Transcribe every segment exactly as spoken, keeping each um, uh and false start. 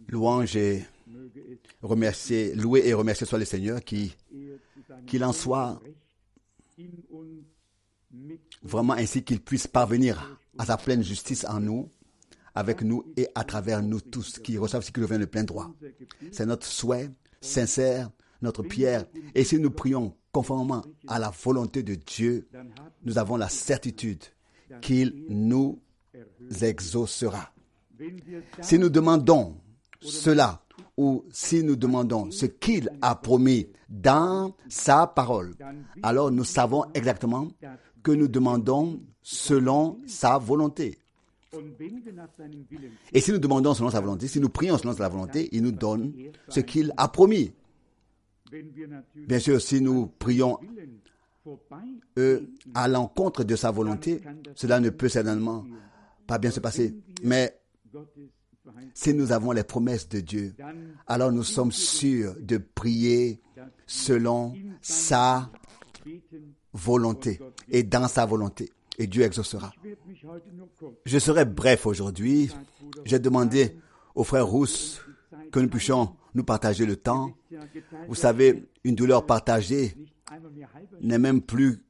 Louange et remercier, louer et remercier soit le Seigneur, qui, qu'il en soit vraiment ainsi qu'il puisse parvenir à sa pleine justice en nous, avec nous et à travers nous tous, qui reçoivent ce qui revient de plein droit. C'est notre souhait sincère, notre prière. Et si nous prions conformément à la volonté de Dieu, nous avons la certitude qu'il nous exaucera. Si nous demandons cela, ou si nous demandons ce qu'il a promis dans sa parole, alors nous savons exactement que nous demandons selon sa volonté. Et si nous demandons selon sa volonté, si nous prions selon sa volonté, il nous donne ce qu'il a promis. Bien sûr, si nous prions euh, à l'encontre de sa volonté, cela ne peut certainement pas bien se passer. Mais si nous avons les promesses de Dieu, alors nous sommes sûrs de prier selon sa volonté et dans sa volonté. Et Dieu exaucera. Je serai bref aujourd'hui. J'ai demandé au frère Rousse que nous puissions nous partager le temps. Vous savez, une douleur partagée n'est même plus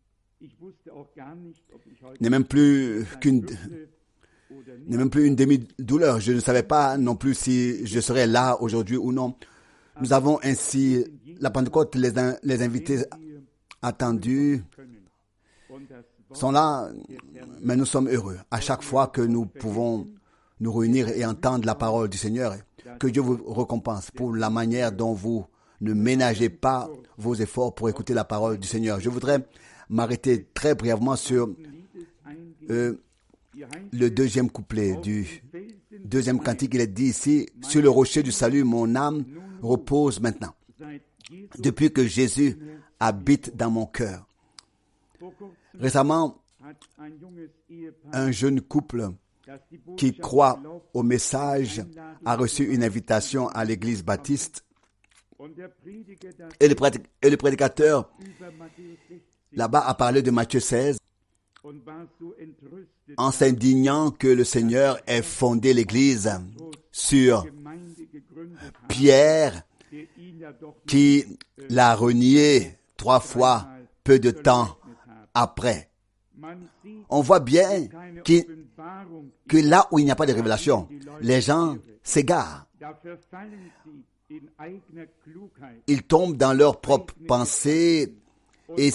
n'est même plus qu'une n'est même plus une demi-douleur. Je ne savais pas non plus si je serais là aujourd'hui ou non. Nous avons ainsi la Pentecôte, les, les invités attendus sont là, mais nous sommes heureux à chaque fois que nous pouvons nous réunir et entendre la parole du Seigneur. Que Dieu vous récompense pour la manière dont vous ne ménagez pas vos efforts pour écouter la parole du Seigneur. Je voudrais m'arrêter très brièvement sur euh, le deuxième couplet du deuxième cantique. Il est dit ici, « Sur le rocher du salut, mon âme repose maintenant, depuis que Jésus habite dans mon cœur. » Récemment, un jeune couple qui croit au message a reçu une invitation à l'église baptiste et le, prédic- et le prédicateur là-bas a parlé de Matthieu seize en s'indignant que le Seigneur ait fondé l'église sur Pierre qui l'a renié trois fois peu de temps après. On voit bien que, que là où il n'y a pas de révélation, les gens s'égarent. Ils tombent dans leurs propres pensées et,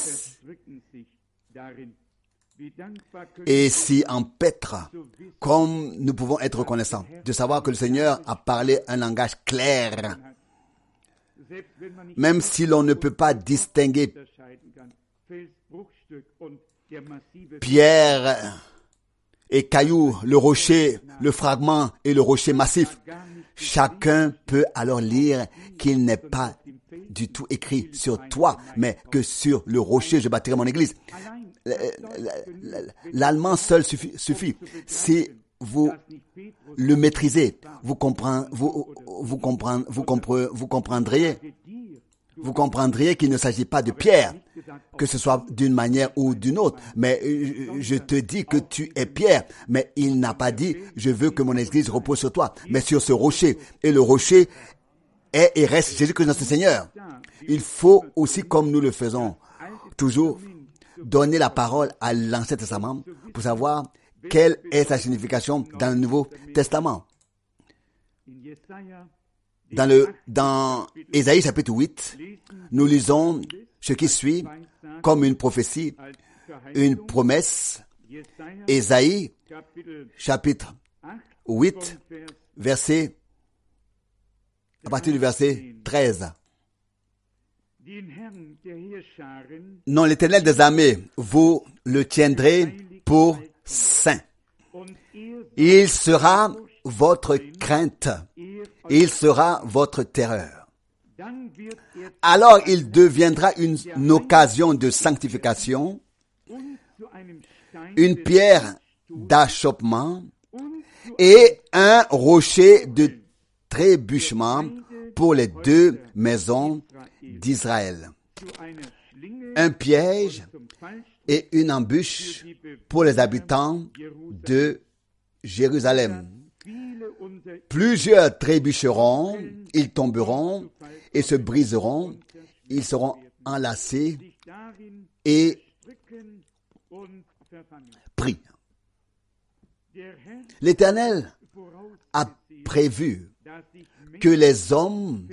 et s'y empêtrent. Comme nous pouvons être reconnaissants de savoir que le Seigneur a parlé un langage clair. Même si l'on ne peut pas distinguer pierre et caillou, le rocher, le fragment et le rocher massif, chacun peut alors lire qu'il n'est pas du tout écrit sur toi, mais que sur le rocher je bâtirai mon église. L'allemand seul suffit. suffit. Si vous le maîtrisez, vous comprendrez, vous, vous comprendrez, vous comprendrez, vous comprendriez, vous comprendriez qu'il ne s'agit pas de Pierre, que ce soit d'une manière ou d'une autre. Mais je te dis que tu es Pierre. Mais il n'a pas dit, je veux que mon église repose sur toi, mais sur ce rocher. Et le rocher est et reste Jésus-Christ notre Seigneur. Il faut aussi, comme nous le faisons toujours, donner la parole à l'Ancien Testament pour savoir quelle est sa signification dans le Nouveau Testament. Dans, le, dans Ésaïe chapitre huit, nous lisons ce qui suit comme une prophétie, une promesse. Ésaïe chapitre huit, verset, à partir du verset treize. Non, l'Éternel des armées, vous le tiendrez pour saint. Il sera votre crainte. Il sera votre terreur. Alors il deviendra une, une occasion de sanctification, une pierre d'achoppement et un rocher de trébuchement pour les deux maisons d'Israël. Un piège et une embûche pour les habitants de Jérusalem. Plusieurs trébucheront, ils tomberont et se briseront, ils seront enlacés et pris. L'Éternel a prévu que les hommes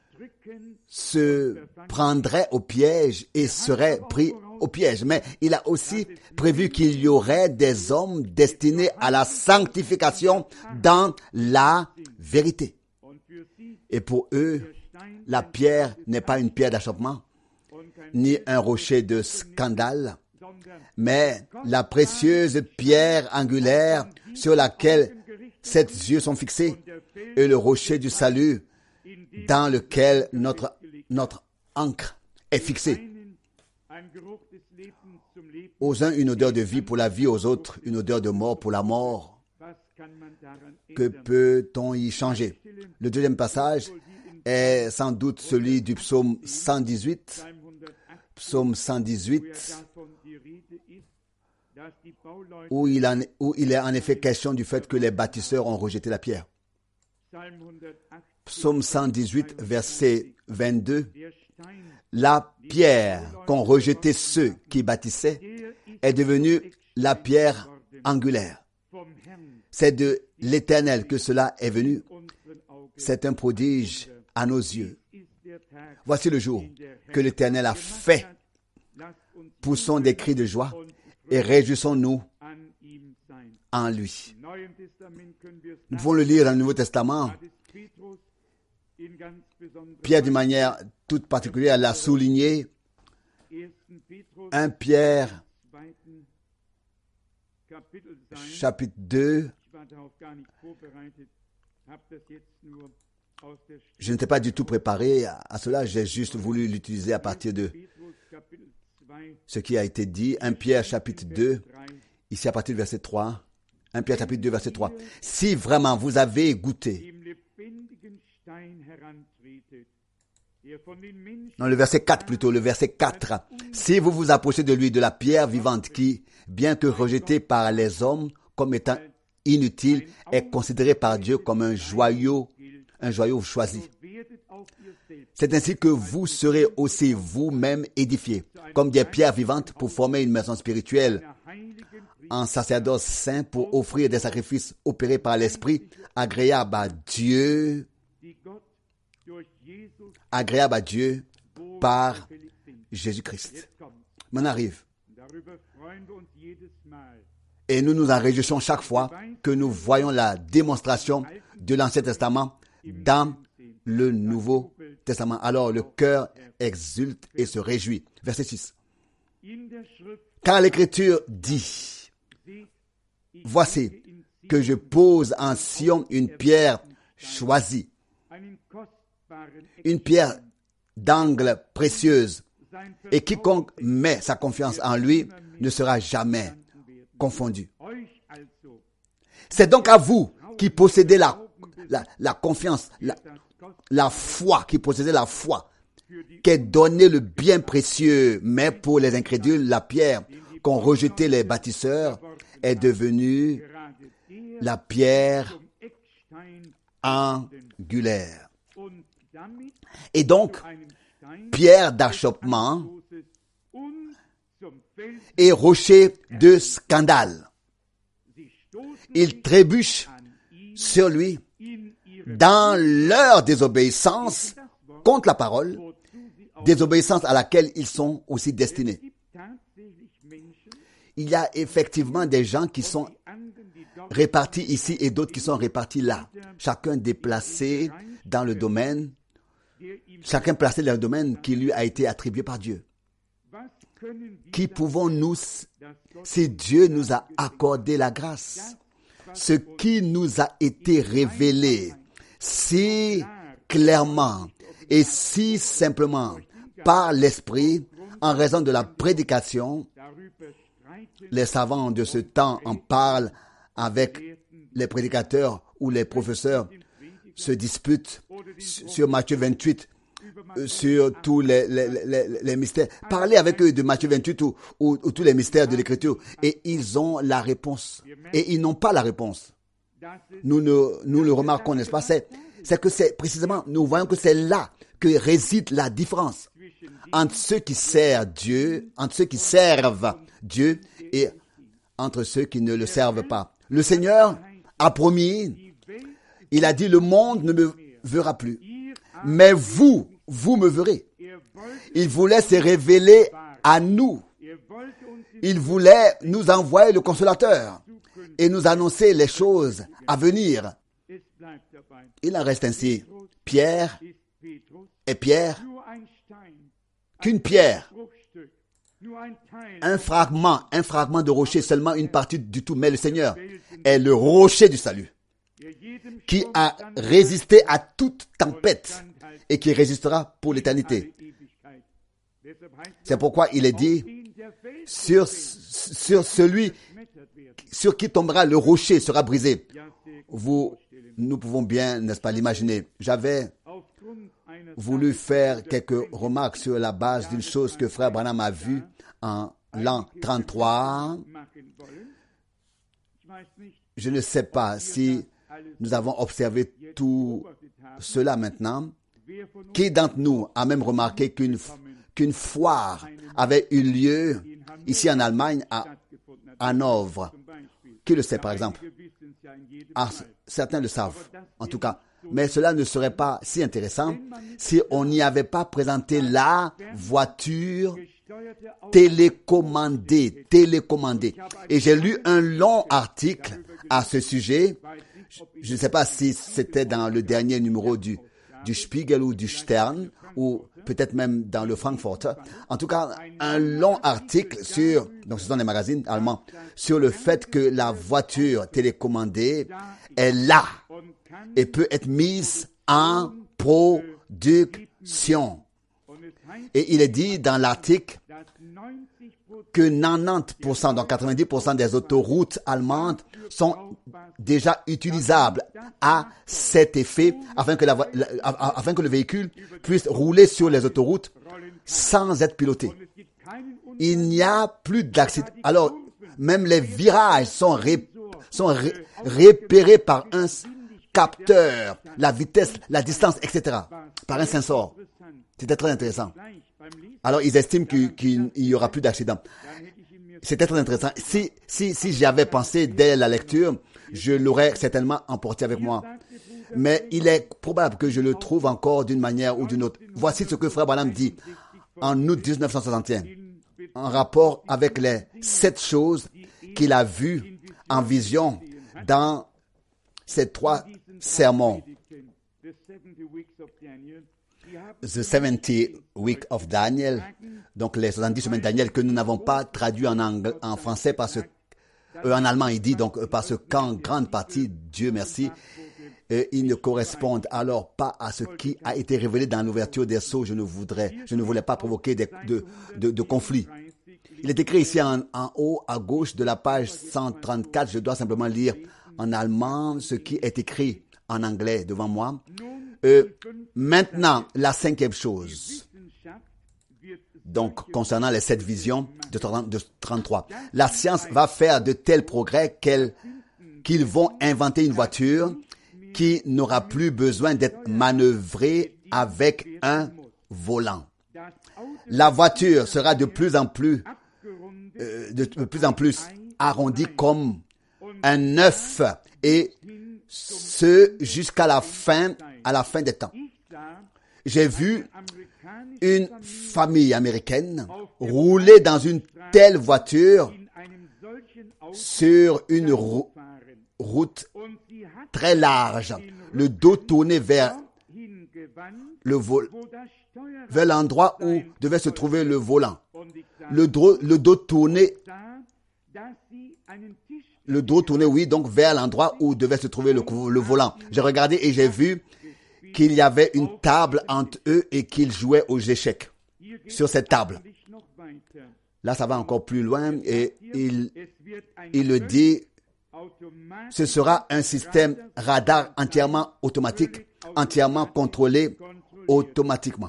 se prendraient au piège et seraient pris au piège. Mais il a aussi prévu qu'il y aurait des hommes destinés à la sanctification dans la vérité. Et pour eux, la pierre n'est pas une pierre d'achoppement, ni un rocher de scandale, mais la précieuse pierre angulaire sur laquelle sept yeux sont fixés et le rocher du salut dans lequel notre, notre ancre est fixée. Aux uns, une odeur de vie pour la vie, aux autres, une odeur de mort pour la mort. Que peut-on y changer? Le deuxième passage est sans doute celui du psaume cent dix-huit. Psaume cent dix-huit, où il, en, où il est en effet question du fait que les bâtisseurs ont rejeté la pierre. Psaume cent dix-huit, verset vingt-deux. La pierre qu'ont rejeté ceux qui bâtissaient est devenue la pierre angulaire. C'est de l'Éternel que cela est venu. C'est un prodige à nos yeux. Voici le jour que l'Éternel a fait. Poussons des cris de joie et réjouissons-nous en lui. Nous pouvons le lire dans le Nouveau Testament. Pierre, d'une manière toute particulière, l'a souligné. un Pierre, chapitre deux. Je n'étais pas du tout préparé à cela, j'ai juste voulu l'utiliser à partir de ce qui a été dit. un Pierre, chapitre deux, ici à partir du verset trois. un Pierre, chapitre deux, verset trois. Si vraiment vous avez goûté. Non, le verset quatre plutôt, le verset quatre. Si vous vous approchez de lui, de la pierre vivante qui, bien que rejetée par les hommes comme étant inutile, est considérée par Dieu comme un joyau, un joyau choisi. C'est ainsi que vous serez aussi vous-même édifiés, comme des pierres vivantes pour former une maison spirituelle, en sacerdoce saint pour offrir des sacrifices opérés par l'Esprit, agréables à Dieu, agréable à Dieu par Jésus-Christ. On arrive. Et nous nous en réjouissons chaque fois que nous voyons la démonstration de l'Ancien Testament dans le Nouveau Testament. Alors le cœur exulte et se réjouit. Verset six. Car l'Écriture dit, voici que je pose en Sion une pierre choisie, une pierre d'angle précieuse, et quiconque met sa confiance en lui ne sera jamais confondu. C'est donc à vous qui possédez la, la, la confiance, la, la foi, qui possédez la foi, qu'est donné le bien précieux, mais pour les incrédules, la pierre qu'ont rejeté les bâtisseurs est devenue la pierre angulaire. Et donc, pierre d'achoppement et rocher de scandale. Ils trébuchent sur lui dans leur désobéissance contre la parole, désobéissance à laquelle ils sont aussi destinés. Il y a effectivement des gens qui sont répartis ici et d'autres qui sont répartis là. Chacun déplacé dans le domaine, chacun placé dans le domaine qui lui a été attribué par Dieu. Qui pouvons-nous, si Dieu nous a accordé la grâce, ce qui nous a été révélé si clairement et si simplement par l'Esprit, en raison de la prédication, les savants de ce temps en parlent avec les prédicateurs ou les professeurs se disputent sur Matthieu vingt-huit, sur tous les, les, les, les mystères. Parlez avec eux de Matthieu vingt-huit ou, ou, ou tous les mystères de l'Écriture et ils ont la réponse. Et ils n'ont pas la réponse. nous, ne, nous le remarquons, n'est-ce pas? C'est, c'est que c'est précisément, nous voyons que c'est là que réside la différence entre ceux qui servent Dieu, entre ceux qui servent Dieu et entre ceux qui ne le servent pas. Le Seigneur a promis, il a dit, le monde ne me verra plus, mais vous, vous me verrez. Il voulait se révéler à nous. Il voulait nous envoyer le consolateur et nous annoncer les choses à venir. Il en reste ainsi. Pierre est Pierre, qu'une pierre, un fragment, un fragment de rocher, seulement une partie du tout. Mais le Seigneur est le rocher du salut, qui a résisté à toute tempête et qui résistera pour l'éternité. C'est pourquoi il est dit, sur, sur celui sur qui tombera le rocher sera brisé. Vous, nous pouvons bien, n'est-ce pas, l'imaginer. J'avais voulu faire quelques remarques sur la base d'une chose que Frère Branham a vue en l'an trente-trois. Je ne sais pas si nous avons observé tout cela maintenant. Qui d'entre nous a même remarqué qu'une qu'une foire avait eu lieu ici en Allemagne à Hanovre? Qui le sait, par exemple? Ah, certains le savent, en tout cas. Mais cela ne serait pas si intéressant si on n'y avait pas présenté la voiture télécommandée, télécommandée. Et j'ai lu un long article à ce sujet. Je ne sais pas si c'était dans le dernier numéro du, du Spiegel ou du Stern, ou peut-être même dans le Frankfurter. En tout cas, un long article sur, donc ce sont des magazines allemands, sur le fait que la voiture télécommandée est là et peut être mise en production. Et il est dit dans l'article que quatre-vingt-dix pour cent, donc quatre-vingt-dix pour cent des autoroutes allemandes sont déjà utilisables à cet effet afin que, la, afin que le véhicule puisse rouler sur les autoroutes sans être piloté. Il n'y a plus d'accident. Alors, même les virages sont, ré, sont ré, repérés par un capteur, la vitesse, la distance, et cetera, par un sensor. C'était très intéressant. Alors, ils estiment qu'il n'y aura plus d'accident. C'était très intéressant. Si, si, si j'avais pensé dès la lecture, je l'aurais certainement emporté avec moi. Mais il est probable que je le trouve encore d'une manière ou d'une autre. Voici ce que Frère Branham dit en août dix-neuf cent soixante et un, en rapport avec les sept choses qu'il a vues en vision dans ces trois sermons. The seventy Week of Daniel, donc les soixante-dix semaines de Daniel, que nous n'avons pas traduit en, anglais, en français parce que, euh, en allemand il dit, donc parce qu'en grande partie, Dieu merci, euh, ils ne correspondent alors pas à ce qui a été révélé dans l'ouverture des sceaux. Je ne voudrais, je ne voulais pas provoquer des, de, de, de conflits. Il est écrit ici en, en haut à gauche de la page cent trente-quatre. Je dois simplement lire en allemand ce qui est écrit en anglais devant moi. Euh, maintenant, la cinquième chose, donc concernant les sept visions de trente-trois, la science va faire de tels progrès qu'elle, qu'ils vont inventer une voiture qui n'aura plus besoin d'être manœuvrée avec un volant. La voiture sera de plus en plus, euh, de plus en plus arrondie comme un œuf, et ce jusqu'à la fin, à la fin des temps. J'ai vu une famille américaine rouler dans une telle voiture sur une rou- route très large, le dos tourné vers le vol, vers l'endroit où devait se trouver le volant. Le, dro- le dos tourné, le dos tourné, oui, donc vers l'endroit où devait se trouver le, le volant. J'ai regardé et j'ai vu qu'il y avait une table entre eux et qu'ils jouaient aux échecs sur cette table. Là, ça va encore plus loin et il, il le dit, ce sera un système radar entièrement automatique, entièrement contrôlé automatiquement.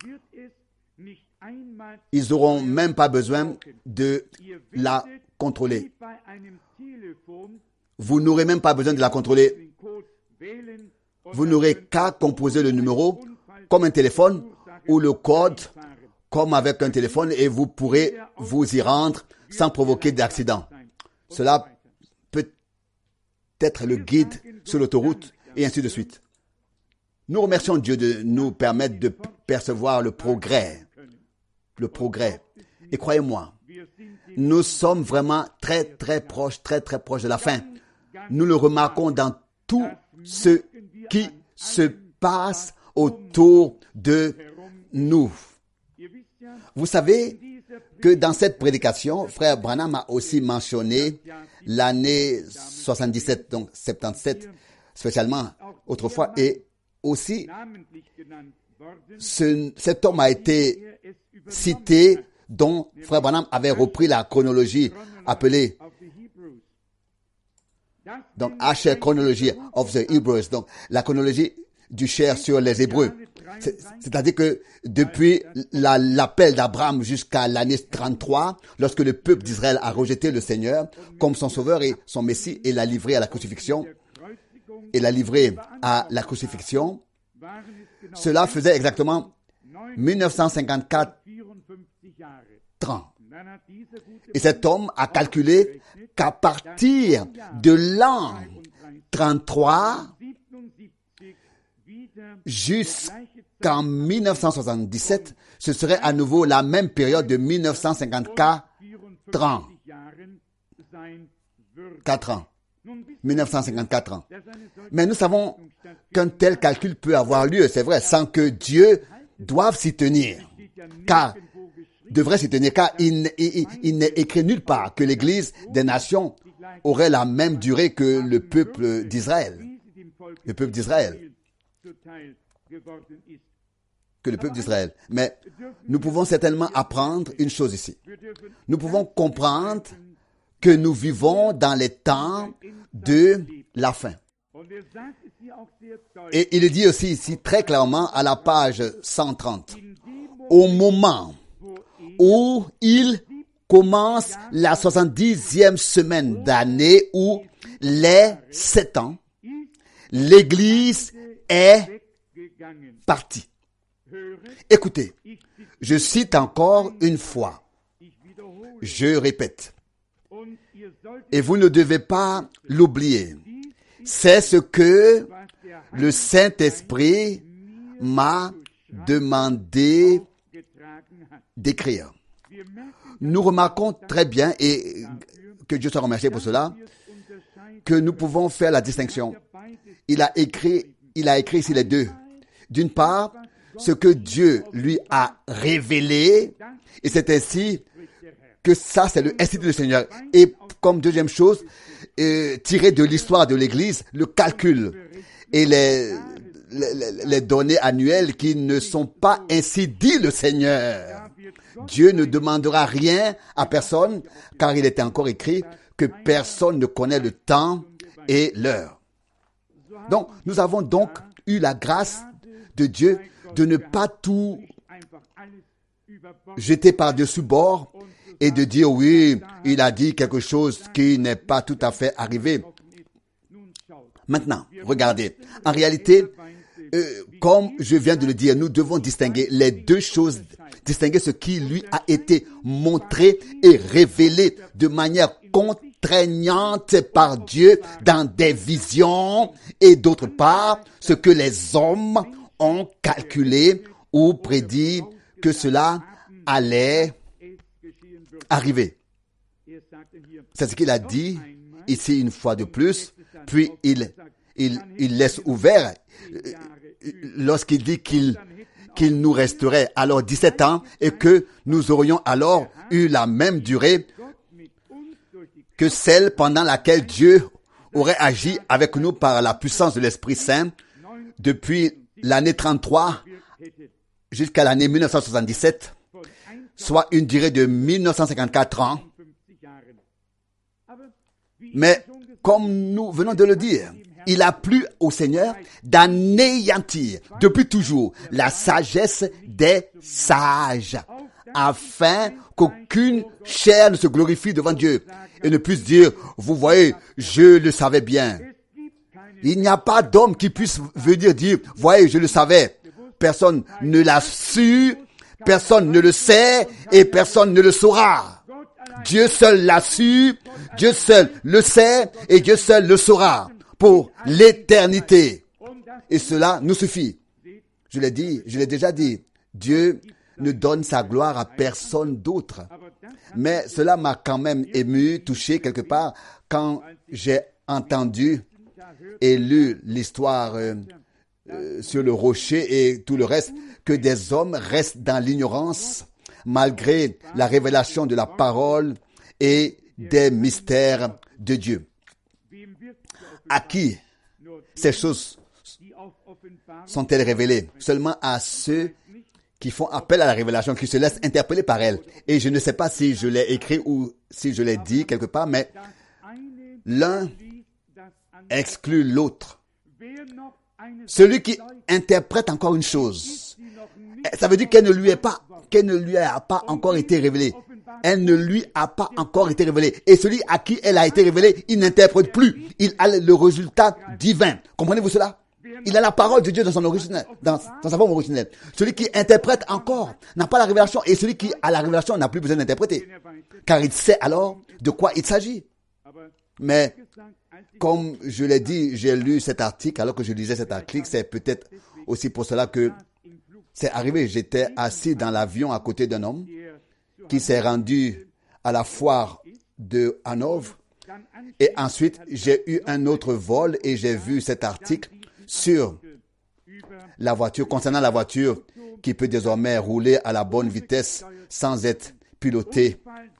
Ils n'auront même pas besoin de la contrôler. Vous n'aurez même pas besoin de la contrôler. Vous n'aurez qu'à composer le numéro comme un téléphone ou le code comme avec un téléphone et vous pourrez vous y rendre sans provoquer d'accident. Cela peut être le guide sur l'autoroute et ainsi de suite. Nous remercions Dieu de nous permettre de percevoir le progrès. Le progrès. Et croyez-moi, nous sommes vraiment très très proches, très très proches de la fin. Nous le remarquons dans tout ce qui se passe autour de nous. Vous savez que dans cette prédication, frère Branham a aussi mentionné l'année soixante-dix-sept, donc soixante-dix-sept, spécialement autrefois, et aussi ce, cet homme a été cité dont frère Branham avait repris la chronologie appelée donc Asher Chronology of the Hebrews, donc la chronologie du cher sur les Hébreux. C'est, c'est-à-dire que depuis la, l'appel d'Abraham jusqu'à l'année trente-trois, lorsque le peuple d'Israël a rejeté le Seigneur comme son sauveur et son Messie et l'a livré à la crucifixion, et l'a livré à la crucifixion, cela faisait exactement mille neuf cent cinquante-quatre ans. Et cet homme a calculé qu'à partir de l'an trente-trois jusqu'en mille neuf cent soixante-dix-sept, ce serait à nouveau la même période de mille neuf cent cinquante-quatre ans. quatre ans. mille neuf cent cinquante-quatre ans. Mais nous savons qu'un tel calcul peut avoir lieu, c'est vrai, sans que Dieu doive s'y tenir. Car, devrait s'y tenir, car il, il, il n'est écrit nulle part que l'Église des nations aurait la même durée que le peuple d'Israël. Le peuple d'Israël. Que le peuple d'Israël. Mais nous pouvons certainement apprendre une chose ici. Nous pouvons comprendre que nous vivons dans les temps de la fin. Et il dit aussi ici très clairement à la page cent trente, au moment où il commence la soixante-dixième semaine d'année où les sept ans, l'Église est partie. Écoutez, je cite encore une fois, je répète, et vous ne devez pas l'oublier. C'est ce que le Saint-Esprit m'a demandé d'écrire. Nous remarquons très bien, et que Dieu soit remercié pour cela, que nous pouvons faire la distinction. Il a écrit, il a écrit ici les deux. D'une part, ce que Dieu lui a révélé, et c'est ainsi que ça, c'est le Institut du Seigneur. Et comme deuxième chose, euh, tiré de l'histoire de l'Église, le calcul et les, les, les données annuelles qui ne sont pas ainsi dit le Seigneur. Dieu ne demandera rien à personne, car il était encore écrit que personne ne connaît le temps et l'heure. Donc, nous avons donc eu la grâce de Dieu de ne pas tout jeter par-dessus bord et de dire oui, il a dit quelque chose qui n'est pas tout à fait arrivé. Maintenant, regardez, en réalité, euh, comme je viens de le dire, nous devons distinguer les deux choses, distinguer ce qui lui a été montré et révélé de manière contraignante par Dieu dans des visions et d'autre part, ce que les hommes ont calculé ou prédit que cela allait arriver. C'est ce qu'il a dit ici une fois de plus, puis il, il, il laisse ouvert lorsqu'il dit qu'il, qu'il nous resterait alors dix-sept ans et que nous aurions alors eu la même durée que celle pendant laquelle Dieu aurait agi avec nous par la puissance de l'Esprit Saint depuis l'année trente-trois jusqu'à l'année mille neuf cent soixante-dix-sept, soit une durée de mille neuf cent cinquante-quatre ans. Mais comme nous venons de le dire, il a plu au Seigneur d'anéantir depuis toujours la sagesse des sages, afin qu'aucune chair ne se glorifie devant Dieu. et ne puisse dire, vous voyez, je le savais bien. Il n'y a pas d'homme qui puisse venir dire, voyez, je le savais. Personne ne l'a su, personne ne le sait et personne ne le saura. Dieu seul l'a su, Dieu seul le sait et Dieu seul le saura pour l'éternité. Et cela nous suffit. Je l'ai dit, je l'ai déjà dit, Dieu ne donne sa gloire à personne d'autre. Mais cela m'a quand même ému, touché quelque part, quand j'ai entendu et lu l'histoire euh, euh, sur le rocher et tout le reste, que des hommes restent dans l'ignorance malgré la révélation de la parole et des mystères de Dieu. À qui ces choses sont-elles révélées? Seulement à ceux qui font appel à la révélation, qui se laissent interpeller par elle. Et je ne sais pas si je l'ai écrit ou si je l'ai dit quelque part, mais l'un exclut l'autre. Celui qui interprète encore une chose, ça veut dire qu'elle ne lui est pas, qu'elle ne lui a pas encore été révélée. Elle ne lui a pas encore été révélée. Et celui à qui elle a été révélée, il n'interprète plus. Il a le résultat divin. Comprenez-vous cela? Il a la parole de Dieu dans son originel, dans, dans sa forme originelle. Celui qui interprète encore n'a pas la révélation, et celui qui a la révélation n'a plus besoin d'interpréter, car il sait alors de quoi il s'agit. Mais comme je l'ai dit, j'ai lu cet article, alors que je lisais cet article, c'est peut-être aussi pour cela que c'est arrivé. J'étais assis dans l'avion à côté d'un homme qui s'est rendu à la foire de Hanovre, et ensuite j'ai eu un autre vol et j'ai vu cet article sur la voiture, concernant la voiture qui peut désormais rouler à la bonne vitesse sans être pilotée.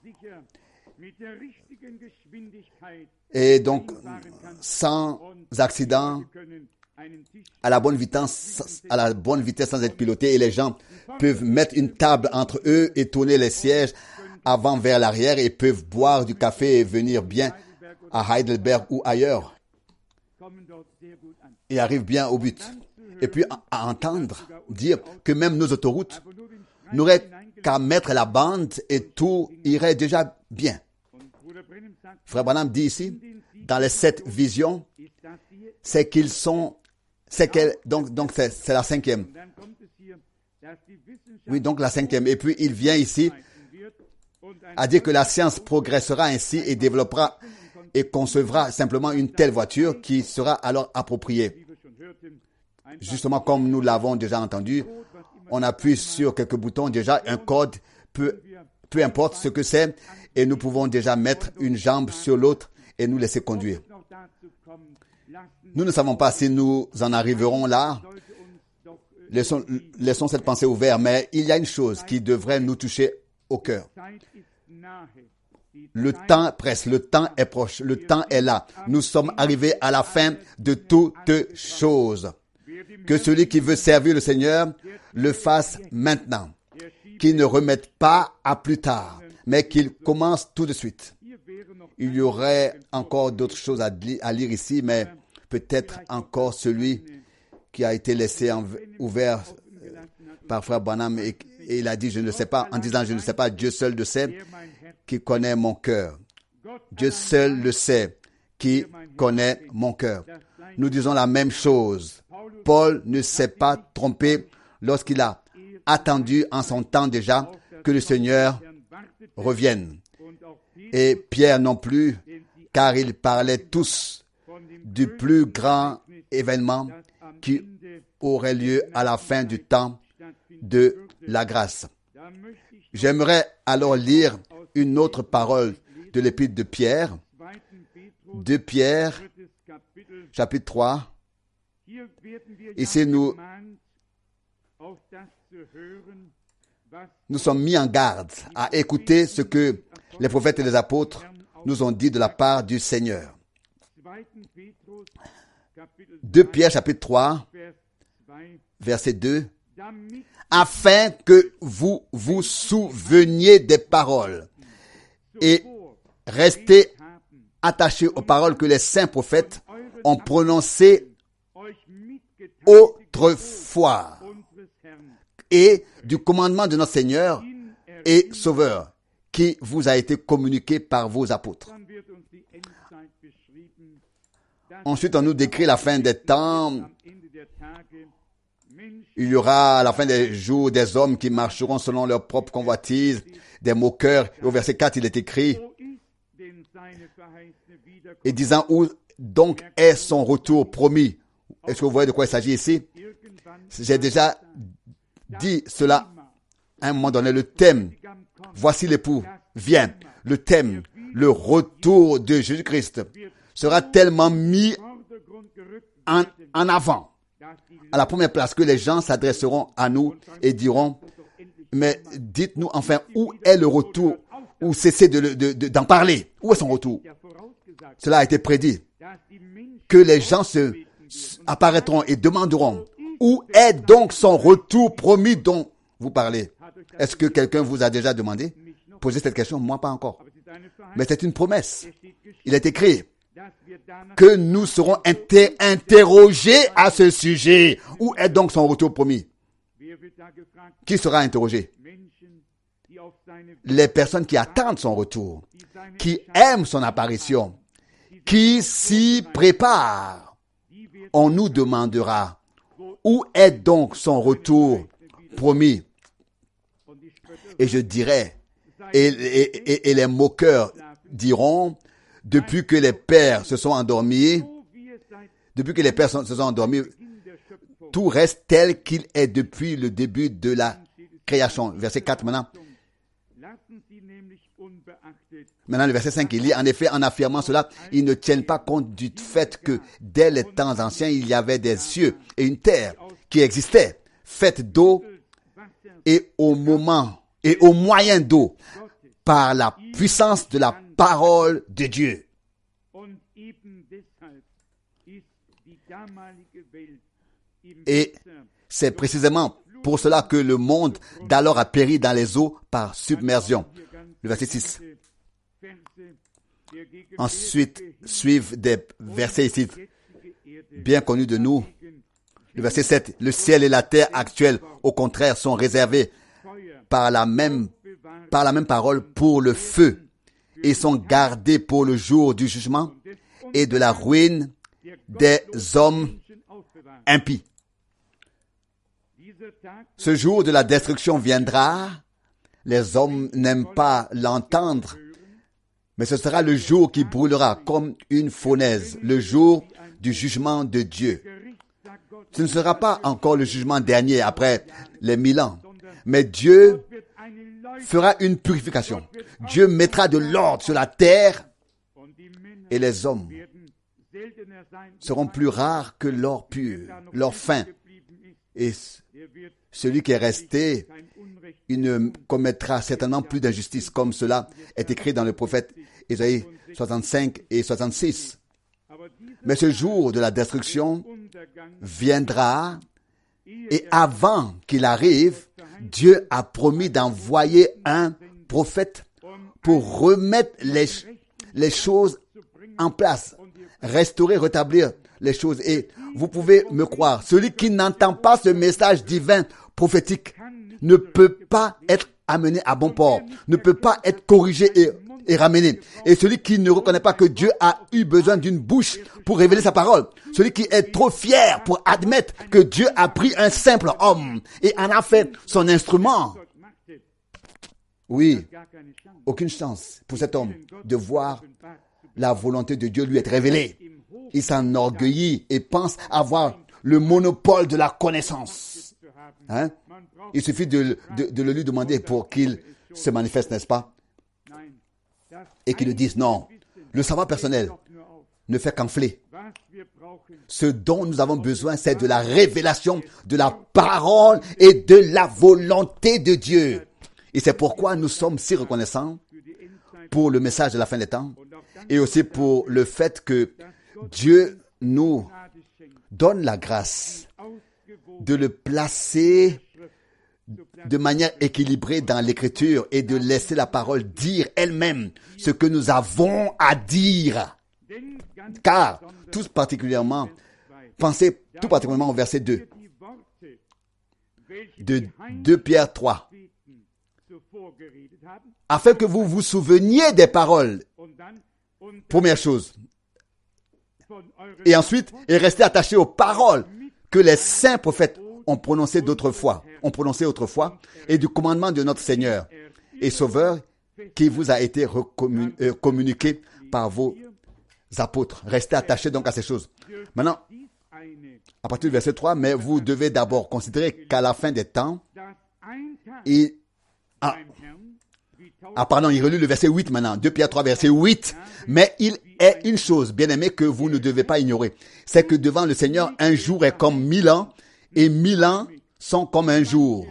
Et donc, sans accident, à la bonne vitesse, à la bonne vitesse sans être piloté, et les gens peuvent mettre une table entre eux et tourner les sièges avant vers l'arrière et peuvent boire du café et venir bien à Heidelberg ou ailleurs. Et arrivent bien au but. Et puis à entendre dire que même nos autoroutes n'auraient qu'à mettre la bande et tout irait déjà bien. Frère Branham dit ici, dans les sept visions, c'est qu'ils sont, c'est qu'elle, donc, donc c'est, c'est la cinquième. Oui, donc la cinquième. Et puis il vient ici à dire que la science progressera ainsi et développera et concevra simplement une telle voiture qui sera alors appropriée. Justement, comme nous l'avons déjà entendu, on appuie sur quelques boutons, déjà un code, peu, peu importe ce que c'est, et nous pouvons déjà mettre une jambe sur l'autre et nous laisser conduire. Nous ne savons pas si nous en arriverons là. Laissons, laissons cette pensée ouverte, mais il y a une chose qui devrait nous toucher au cœur. Le temps presse, le temps est proche, le temps est là. Nous sommes arrivés à la fin de toutes choses. Que celui qui veut servir le Seigneur le fasse maintenant. Qu'il ne remette pas à plus tard, mais qu'il commence tout de suite. Il y aurait encore d'autres choses à lire ici, mais peut-être encore celui qui a été laissé en, ouvert par Frère Branham et, et il a dit, je ne sais pas, en disant, je ne sais pas, Dieu seul le sait, qui connaît mon cœur. Dieu seul le sait, qui connaît mon cœur. Nous disons la même chose. Paul ne s'est pas trompé lorsqu'il a attendu en son temps déjà que le Seigneur revienne. Et Pierre non plus, car ils parlaient tous du plus grand événement qui aurait lieu à la fin du temps de la grâce. J'aimerais alors lire une autre parole de l'épître de Pierre, de Pierre, chapitre trois. Ici, nous, nous sommes mis en garde à écouter ce que les prophètes et les apôtres nous ont dit de la part du Seigneur. de Pierre, chapitre trois, verset deux. Afin que vous vous souveniez des paroles et restez attachés aux paroles que les saints prophètes ont prononcées autrefois et du commandement de notre Seigneur et Sauveur, qui vous a été communiqué par vos apôtres. Ensuite, on nous décrit la fin des temps. Il y aura à la fin des jours des hommes qui marcheront selon leur propre convoitise, des moqueurs. Et au verset quatre, il est écrit, et disant, où donc est son retour promis? Est-ce que vous voyez de quoi il s'agit ici? J'ai déjà dit cela à un moment donné, le thème, voici l'époux, vient. Le thème, le retour de Jésus-Christ sera tellement mis en, en avant, à la première place, que les gens s'adresseront à nous et diront, mais dites-nous enfin où est le retour, ou cessez de, de, de, d'en parler. Où est son retour? Cela a été prédit, que les gens se apparaîtront et demanderont, où est donc son retour promis dont vous parlez? Est-ce que quelqu'un vous a déjà demandé? Posez cette question, moi pas encore. Mais c'est une promesse. Il est écrit que nous serons inter- interrogés à ce sujet. Où est donc son retour promis? Qui sera interrogé? Les personnes qui attendent son retour, qui aiment son apparition, qui s'y préparent. On nous demandera, où est donc son retour promis? Et je dirais, et, et, et, et les moqueurs diront, depuis que les pères se sont endormis, depuis que les pères se sont endormis, tout reste tel qu'il est depuis le début de la création. Verset quatre maintenant. Maintenant, le verset cinq, il dit, en effet, en affirmant cela, ils ne tiennent pas compte du fait que dès les temps anciens, il y avait des cieux et une terre qui existaient, faites d'eau et au moment et au moyen d'eau, par la puissance de la parole de Dieu. Et c'est précisément pour cela que le monde d'alors a péri dans les eaux par submersion. Le verset six. Ensuite, suivent des versets ici, bien connus de nous. Le verset sept. Le ciel et la terre actuelle, au contraire, sont réservés par la même, par la même parole pour le feu et sont gardés pour le jour du jugement et de la ruine des hommes impies. Ce jour de la destruction viendra. Les hommes n'aiment pas l'entendre, mais ce sera le jour qui brûlera comme une fournaise, le jour du jugement de Dieu. Ce ne sera pas encore le jugement dernier après les mille ans, mais Dieu fera une purification. Dieu mettra de l'ordre sur la terre et les hommes seront plus rares que l'or pur, l'or fin. Et celui qui est resté, il ne commettra certainement plus d'injustice, comme cela est écrit dans le prophète Ésaïe soixante-cinq et soixante-six. Mais ce jour de la destruction viendra, et avant qu'il arrive, Dieu a promis d'envoyer un prophète pour remettre les, les choses en place, restaurer, rétablir les choses. Et vous pouvez me croire, celui qui n'entend pas ce message divin prophétique ne peut pas être amené à bon port, ne peut pas être corrigé et, et ramené. Et celui qui ne reconnaît pas que Dieu a eu besoin d'une bouche pour révéler sa parole, celui qui est trop fier pour admettre que Dieu a pris un simple homme et en a fait son instrument. Oui, aucune chance pour cet homme de voir la volonté de Dieu lui être révélée. Il s'enorgueillit et pense avoir le monopole de la connaissance. Hein? Il suffit de, de, de le lui demander pour qu'il se manifeste, n'est-ce pas? Et qu'il le dise. Non, le savoir personnel ne fait qu'enfler. Ce dont nous avons besoin, c'est de la révélation de la parole et de la volonté de Dieu. Et c'est pourquoi nous sommes si reconnaissants pour le message de la fin des temps et aussi pour le fait que Dieu nous donne la grâce de le placer de manière équilibrée dans l'Écriture et de laisser la parole dire elle-même ce que nous avons à dire. Car, tout particulièrement, pensez tout particulièrement au verset deux de deux Pierre trois. afin que vous vous souveniez des paroles. Première chose. Et ensuite, et restez attachés aux paroles que les saints prophètes ont prononcées d'autrefois, ont prononcées autrefois, et du commandement de notre Seigneur et Sauveur qui vous a été recommun- euh, communiqué par vos apôtres. Restez attachés donc à ces choses. Maintenant, à partir du verset trois, mais vous devez d'abord considérer qu'à la fin des temps, il... Ah, ah pardon, il relit le verset huit maintenant. deux Pierre trois, verset huit. Mais il est une chose, bien aimé, que vous ne devez pas ignorer. C'est que devant le Seigneur, un jour est comme mille ans, et mille ans sont comme un jour.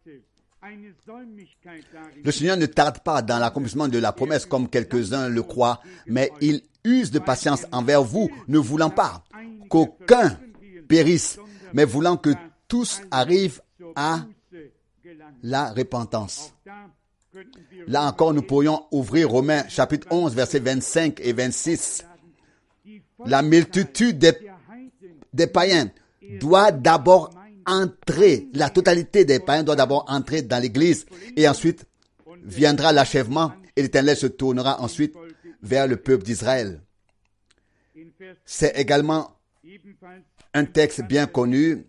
Le Seigneur ne tarde pas dans l'accomplissement de la promesse comme quelques-uns le croient, mais il use de patience envers vous, ne voulant pas qu'aucun périsse, mais voulant que tous arrivent à la repentance. Là encore, nous pourrions ouvrir Romains chapitre onze, versets vingt-cinq et vingt-six. La multitude des, des païens doit d'abord entrer, la totalité des païens doit d'abord entrer dans l'Église, et ensuite viendra l'achèvement, et l'Éternel se tournera ensuite vers le peuple d'Israël. C'est également un texte bien connu,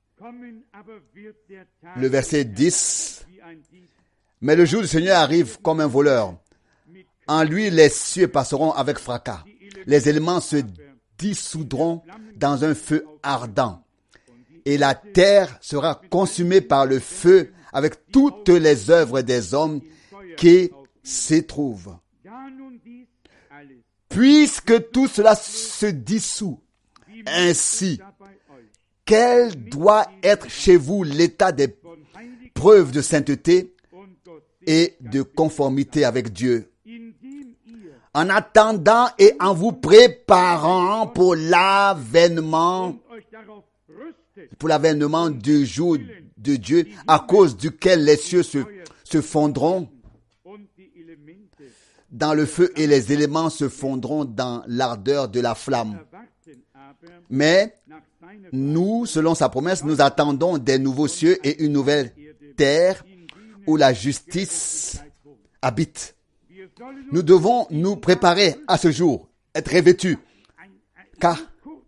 le verset dix. Mais le jour du Seigneur arrive comme un voleur. En lui, les cieux passeront avec fracas. Les éléments se dissoudront dans un feu ardent. Et la terre sera consumée par le feu avec toutes les œuvres des hommes qui s'y trouvent. Puisque tout cela se dissout ainsi, quel doit être chez vous l'état des preuves de sainteté et de conformité avec Dieu, en attendant et en vous préparant pour l'avènement, pour l'avènement du jour de Dieu, à cause duquel les cieux se, se fondront dans le feu et les éléments se fondront dans l'ardeur de la flamme. Mais nous, selon sa promesse, nous attendons des nouveaux cieux et une nouvelle terre où la justice habite. Nous devons nous préparer à ce jour, être revêtus, car,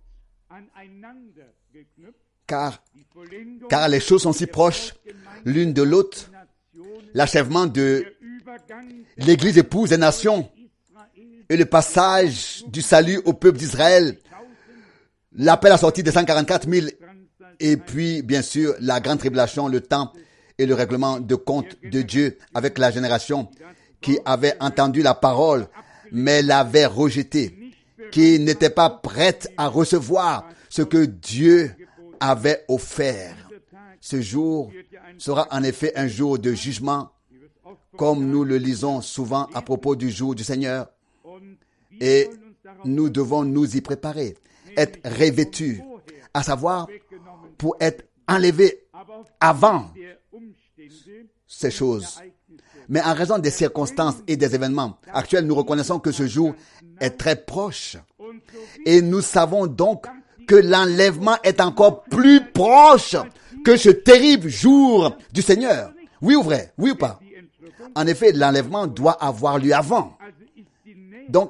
car, car les choses sont si proches l'une de l'autre. L'achèvement de l'Église épouse des nations et le passage du salut au peuple d'Israël, l'appel à sortir des cent quarante-quatre mille, et puis, bien sûr, la grande tribulation, le temps et le règlement de compte de Dieu avec la génération qui avait entendu la parole, mais l'avait rejetée, qui n'était pas prête à recevoir ce que Dieu avait offert. Ce jour sera en effet un jour de jugement, comme nous le lisons souvent à propos du jour du Seigneur. Et nous devons nous y préparer, être revêtus, à savoir pour être enlevés avant ces choses. Mais en raison des circonstances et des événements actuels, nous reconnaissons que ce jour est très proche. Et nous savons donc que l'enlèvement est encore plus proche que ce terrible jour du Seigneur. Oui ou vrai? Oui ou pas? En effet, l'enlèvement doit avoir lieu avant. Donc,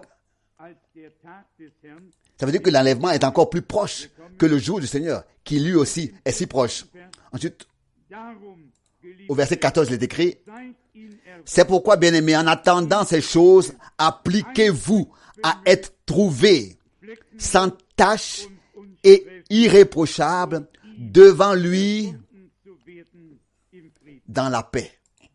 ça veut dire que l'enlèvement est encore plus proche que le jour du Seigneur, qui lui aussi est si proche. Ensuite, au verset quatorze, il est écrit: c'est pourquoi, bien-aimés, en attendant ces choses, appliquez-vous à être trouvés sans tache et irréprochables devant lui dans la paix.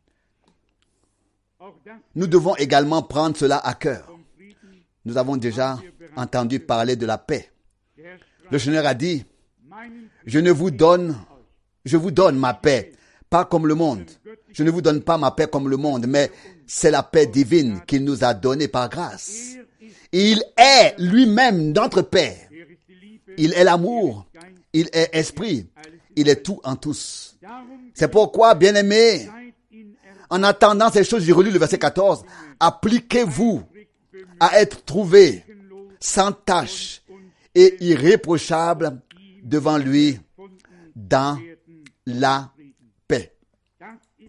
Nous devons également prendre cela à cœur. Nous avons déjà entendu parler de la paix. Le Seigneur a dit: je ne vous donne, je vous donne ma paix, pas comme le monde. Je ne vous donne pas ma paix comme le monde, mais c'est la paix divine qu'il nous a donnée par grâce. Il est lui-même notre paix. Il est l'amour. Il est esprit. Il est tout en tous. C'est pourquoi, bien-aimés, en attendant ces choses, j'ai relu le verset quatorze, appliquez-vous à être trouvés sans tache et irréprochables devant lui dans la paix.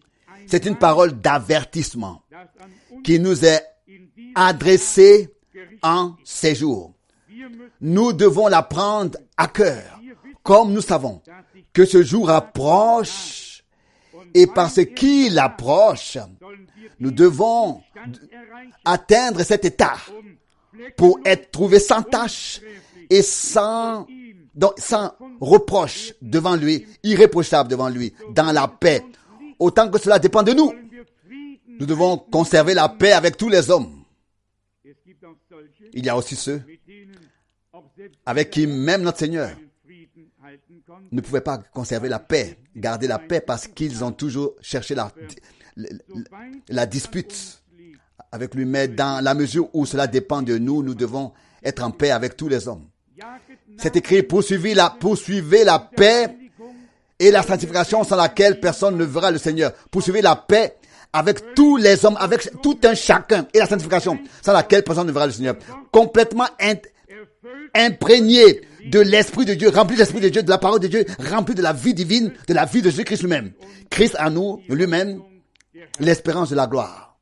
C'est une parole d'avertissement qui nous est adressée en ces jours. Nous devons la prendre à cœur, comme nous savons que ce jour approche, et parce qu'il approche, nous devons atteindre cet état pour être trouvés sans tache et sans, donc, sans reproche devant lui, irréprochable devant lui, dans la paix. Autant que cela dépend de nous, nous devons conserver la paix avec tous les hommes. Il y a aussi ceux avec qui même notre Seigneur ne pouvait pas conserver la paix, garder la paix, parce qu'ils ont toujours cherché la, la, la dispute avec lui. Mais dans la mesure où cela dépend de nous, nous devons être en paix avec tous les hommes. C'est écrit, poursuivez la, poursuivez la paix et la sanctification sans laquelle personne ne verra le Seigneur. Poursuivez la paix avec tous les hommes, avec tout un chacun, et la sanctification sans laquelle personne ne verra le Seigneur. Complètement int- imprégné de l'Esprit de Dieu, rempli de l'Esprit de Dieu, de la parole de Dieu, rempli de la vie divine, de la vie de Jésus-Christ lui-même. Christ en nous, lui-même, l'espérance de la gloire.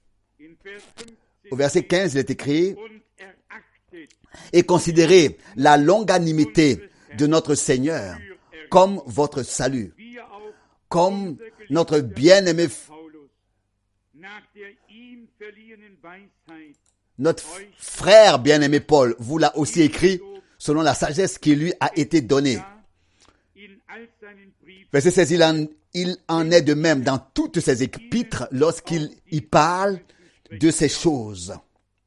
Au verset quinze, il est écrit, et considérez la longanimité de notre Seigneur comme votre salut, comme notre bien-aimé, notre frère bien-aimé Paul vous l'a aussi écrit selon la sagesse qui lui a été donnée. Verset seize, il en, il en est de même dans toutes ses épîtres lorsqu'il y parle de ces choses.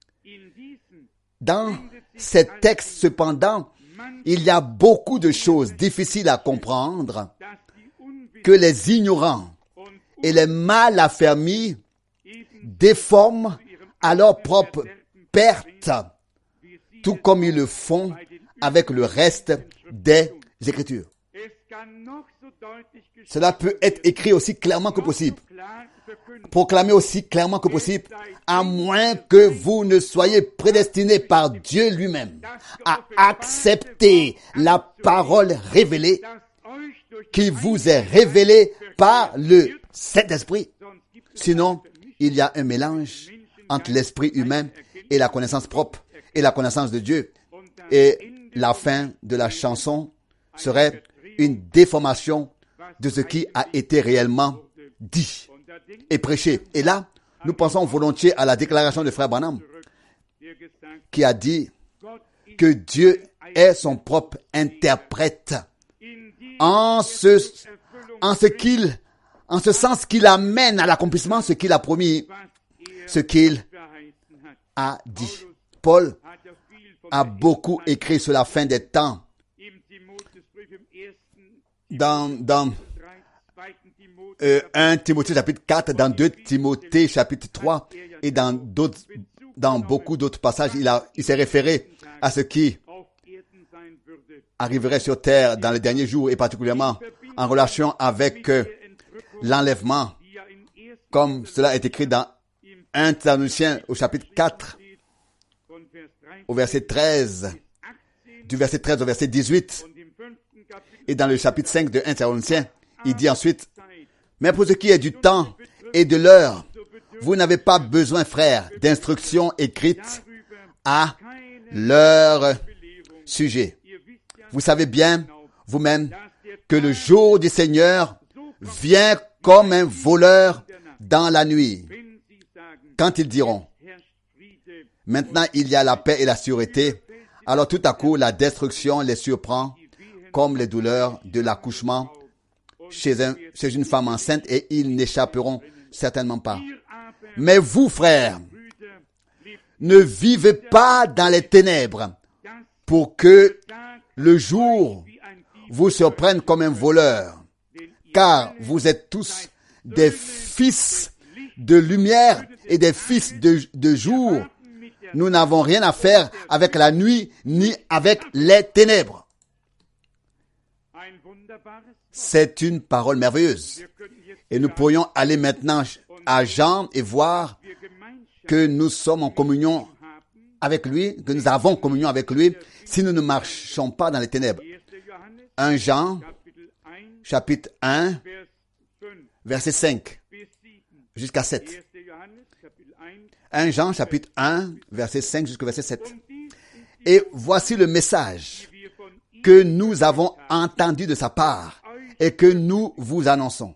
Dans ces textes, cependant, il y a beaucoup de choses difficiles à comprendre que les ignorants et les mal affermis déforment à leur propre perte, tout comme ils le font avec le reste des Écritures. Cela peut être écrit aussi clairement que possible, proclamé aussi clairement que possible, à moins que vous ne soyez prédestinés par Dieu lui-même à accepter la parole révélée qui vous est révélée par le Saint-Esprit. Sinon, il y a un mélange entre l'esprit humain et la connaissance propre et la connaissance de Dieu. Et la fin de la chanson serait une déformation de ce qui a été réellement dit et prêché. Et là, nous pensons volontiers à la déclaration de Frère Branham qui a dit que Dieu est son propre interprète en ce, en ce qu'il, en ce sens qu'il amène à l'accomplissement ce qu'il a promis, ce qu'il a dit. Paul a beaucoup écrit sur la fin des temps. Dans, dans euh, un Timothée chapitre quatre, dans deux Timothée chapitre trois et dans d'autres, dans beaucoup d'autres passages, il a, il s'est référé à ce qui arriverait sur terre dans les derniers jours et particulièrement en relation avec euh, l'enlèvement, comme cela est écrit dans un Thessaloniciens au chapitre quatre, au verset treize, du verset treize au verset dix-huit, et dans le chapitre cinq de un Thessaloniciens, il dit ensuite, mais pour ce qui est du temps et de l'heure, vous n'avez pas besoin, frères, d'instructions écrites à leur sujet. Vous savez bien, vous-même, que le jour du Seigneur vient comme un voleur dans la nuit. Quand ils diront, maintenant il y a la paix et la sûreté, alors tout à coup la destruction les surprend comme les douleurs de l'accouchement chez, un, chez une femme enceinte et ils n'échapperont certainement pas. Mais vous, frères, ne vivez pas dans les ténèbres pour que le jour vous surprenne comme un voleur, car vous êtes tous des fils de lumière et des fils de, de jour. Nous n'avons rien à faire avec la nuit ni avec les ténèbres. C'est une parole merveilleuse. Et nous pourrions aller maintenant à Jean et voir que nous sommes en communion avec lui, que nous avons communion avec lui, si nous ne marchons pas dans les ténèbres. un Jean, chapitre un, verset cinq, jusqu'à sept. premier Jean chapitre un, verset cinq jusqu'au verset sept. Et voici le message que nous avons entendu de sa part et que nous vous annonçons.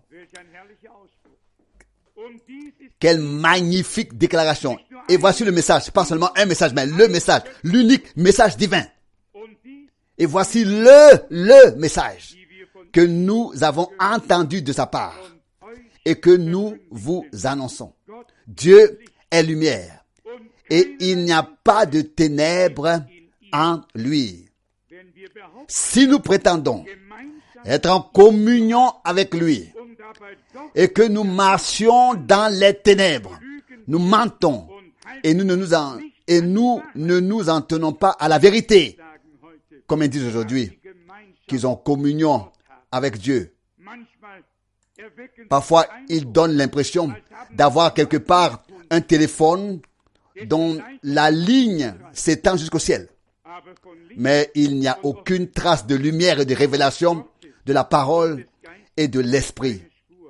Quelle magnifique déclaration. Et voici le message, pas seulement un message, mais le message, l'unique message divin. Et voici le, le message que nous avons entendu de sa part et que nous vous annonçons. Dieu est lumière et il n'y a pas de ténèbres en lui. Si nous prétendons être en communion avec lui et que nous marchions dans les ténèbres, nous mentons et nous ne nous en, et nous ne nous en tenons pas à la vérité. Comme ils disent aujourd'hui, qu'ils ont communion avec Dieu. Parfois, ils donnent l'impression d'avoir quelque part un téléphone dont la ligne s'étend jusqu'au ciel. Mais il n'y a aucune trace de lumière et de révélation de la parole et de l'esprit.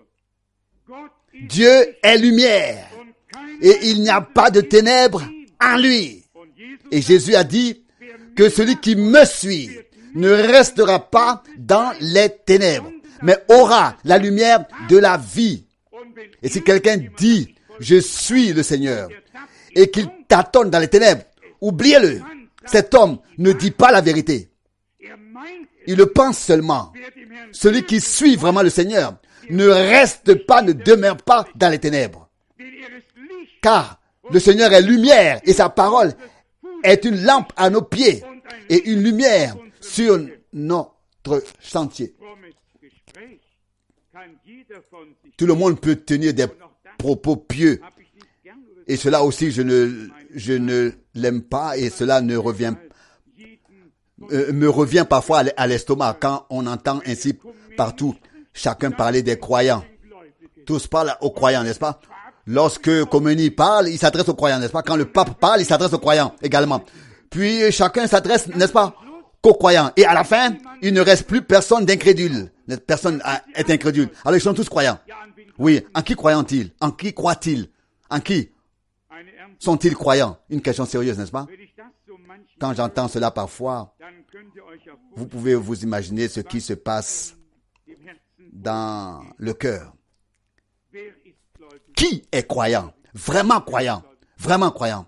Dieu est lumière et il n'y a pas de ténèbres en lui. Et Jésus a dit que celui qui me suit ne restera pas dans les ténèbres, mais aura la lumière de la vie. Et si quelqu'un dit « Je suis le Seigneur » et qu'il tâtonne dans les ténèbres, oubliez-le. Cet homme ne dit pas la vérité. Il le pense seulement. Celui qui suit vraiment le Seigneur ne reste pas, ne demeure pas dans les ténèbres. Car le Seigneur est lumière et sa parole est une lampe à nos pieds et une lumière sur notre sentier. Tout le monde peut tenir des propos pieux. Et cela aussi, je ne, je ne l'aime pas et cela ne revient, euh, me revient parfois à l'estomac quand on entend ainsi partout chacun parler des croyants. Tous parlent aux croyants, n'est-ce pas? Lorsque Khomeini parle, il s'adresse aux croyants, n'est-ce pas? Quand le pape parle, il s'adresse aux croyants également. Puis chacun s'adresse, n'est-ce pas, qu'aux croyants. Et à la fin, il ne reste plus personne d'incrédule. Personne est incrédule. Alors ils sont tous croyants. Oui, en qui croient-ils? En qui croient-ils? En qui sont-ils croyants? Une question sérieuse, n'est-ce pas? Quand j'entends cela parfois, vous pouvez vous imaginer ce qui se passe dans le cœur. Qui est croyant? Vraiment croyant? Vraiment croyant?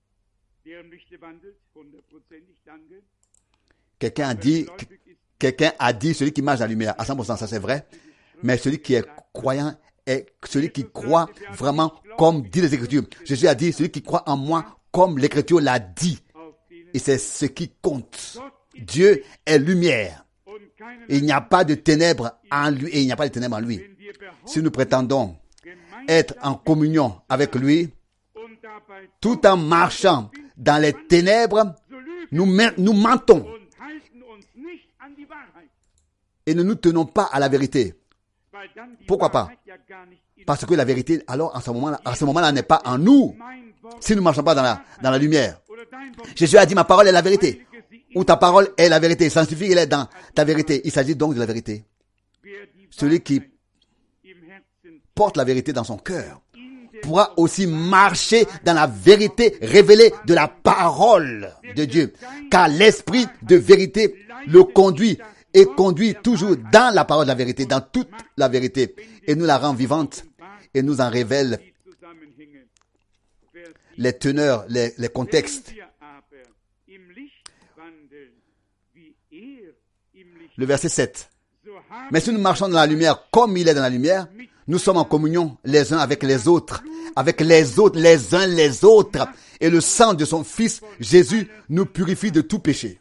Quelqu'un a dit, quelqu'un a dit celui qui marche dans la lumière. À cent pour cent, ça c'est vrai. Mais celui qui est croyant est celui qui croit vraiment comme dit les Écritures. Jésus a dit, celui qui croit en moi comme l'Écriture l'a dit. Et c'est ce qui compte. Dieu est lumière. Et il n'y a pas de ténèbres en lui. Et il n'y a pas de ténèbres en lui. Si nous prétendons être en communion avec lui, tout en marchant dans les ténèbres, nous, nous mentons. Et ne nous tenons pas à la vérité. Pourquoi pas? Parce que la vérité, alors, à ce moment-là, à ce moment-là, n'est pas en nous. Si nous ne marchons pas dans la, dans la lumière. Jésus a dit, ma parole est la vérité. Ou ta parole est la vérité. Ça suffit, il est dans ta vérité. Il s'agit donc de la vérité. Celui qui porte la vérité dans son cœur pourra aussi marcher dans la vérité révélée de la parole de Dieu. Car l'esprit de vérité le conduit et conduit toujours dans la parole de la vérité, dans toute la vérité. Et nous la rend vivante et nous en révèle les teneurs, les, les contextes. Le verset sept. Mais si nous marchons dans la lumière comme il est dans la lumière, nous sommes en communion les uns avec les autres, avec les autres, les uns les autres. Et le sang de son Fils, Jésus, nous purifie de tout péché.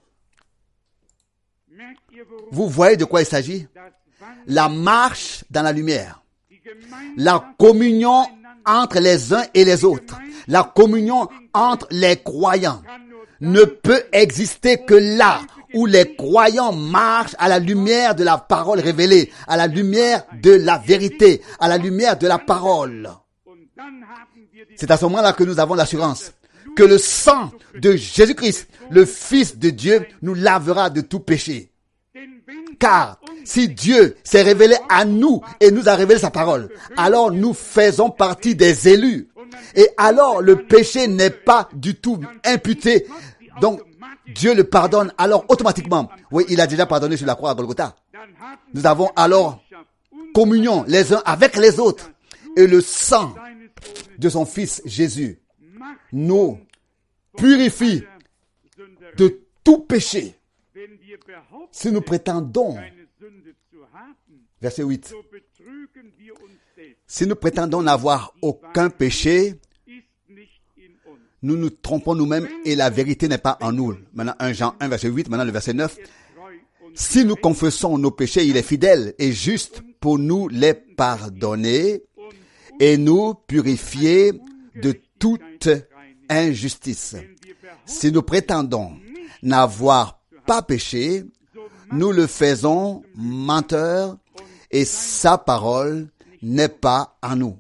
Vous voyez de quoi il s'agit? La marche dans la lumière. La communion entre les uns et les autres. La communion entre les croyants ne peut exister que là où les croyants marchent à la lumière de la parole révélée, à la lumière de la vérité, à la lumière de la parole. C'est à ce moment-là que nous avons l'assurance que le sang de Jésus-Christ, le Fils de Dieu, nous lavera de tout péché. Car si Dieu s'est révélé à nous et nous a révélé sa parole, alors nous faisons partie des élus. Et alors le péché n'est pas du tout imputé. Donc Dieu le pardonne alors automatiquement. Oui, il a déjà pardonné sur la croix à Golgotha. Nous avons alors communion les uns avec les autres. Et le sang de son Fils Jésus nous purifie de tout péché. Si nous prétendons, verset huit, si nous prétendons n'avoir aucun péché, nous nous trompons nous-mêmes et la vérité n'est pas en nous. Maintenant, un Jean un, verset huit, maintenant le verset neuf. Si nous confessons nos péchés, il est fidèle et juste pour nous les pardonner et nous purifier de toute injustice. Si nous prétendons n'avoir pas péché, nous le faisons menteur et sa parole n'est pas en nous.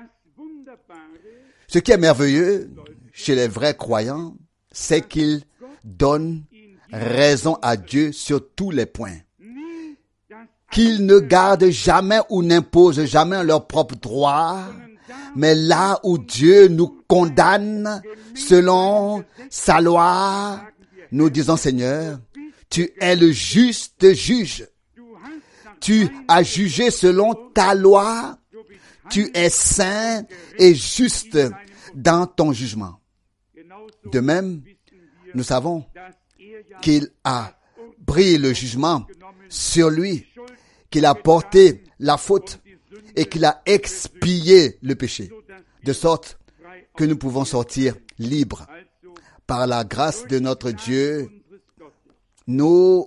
Ce qui est merveilleux chez les vrais croyants, c'est qu'ils donnent raison à Dieu sur tous les points. Qu'ils ne gardent jamais ou n'imposent jamais leur propre droit, mais là où Dieu nous condamne selon sa loi, nous disons, Seigneur, tu es le juste juge. Tu as jugé selon ta loi. Tu es saint et juste dans ton jugement. De même, nous savons qu'il a pris le jugement sur lui, qu'il a porté la faute et qu'il a expié le péché, de sorte que nous pouvons sortir libres. Par la grâce de notre Dieu, nous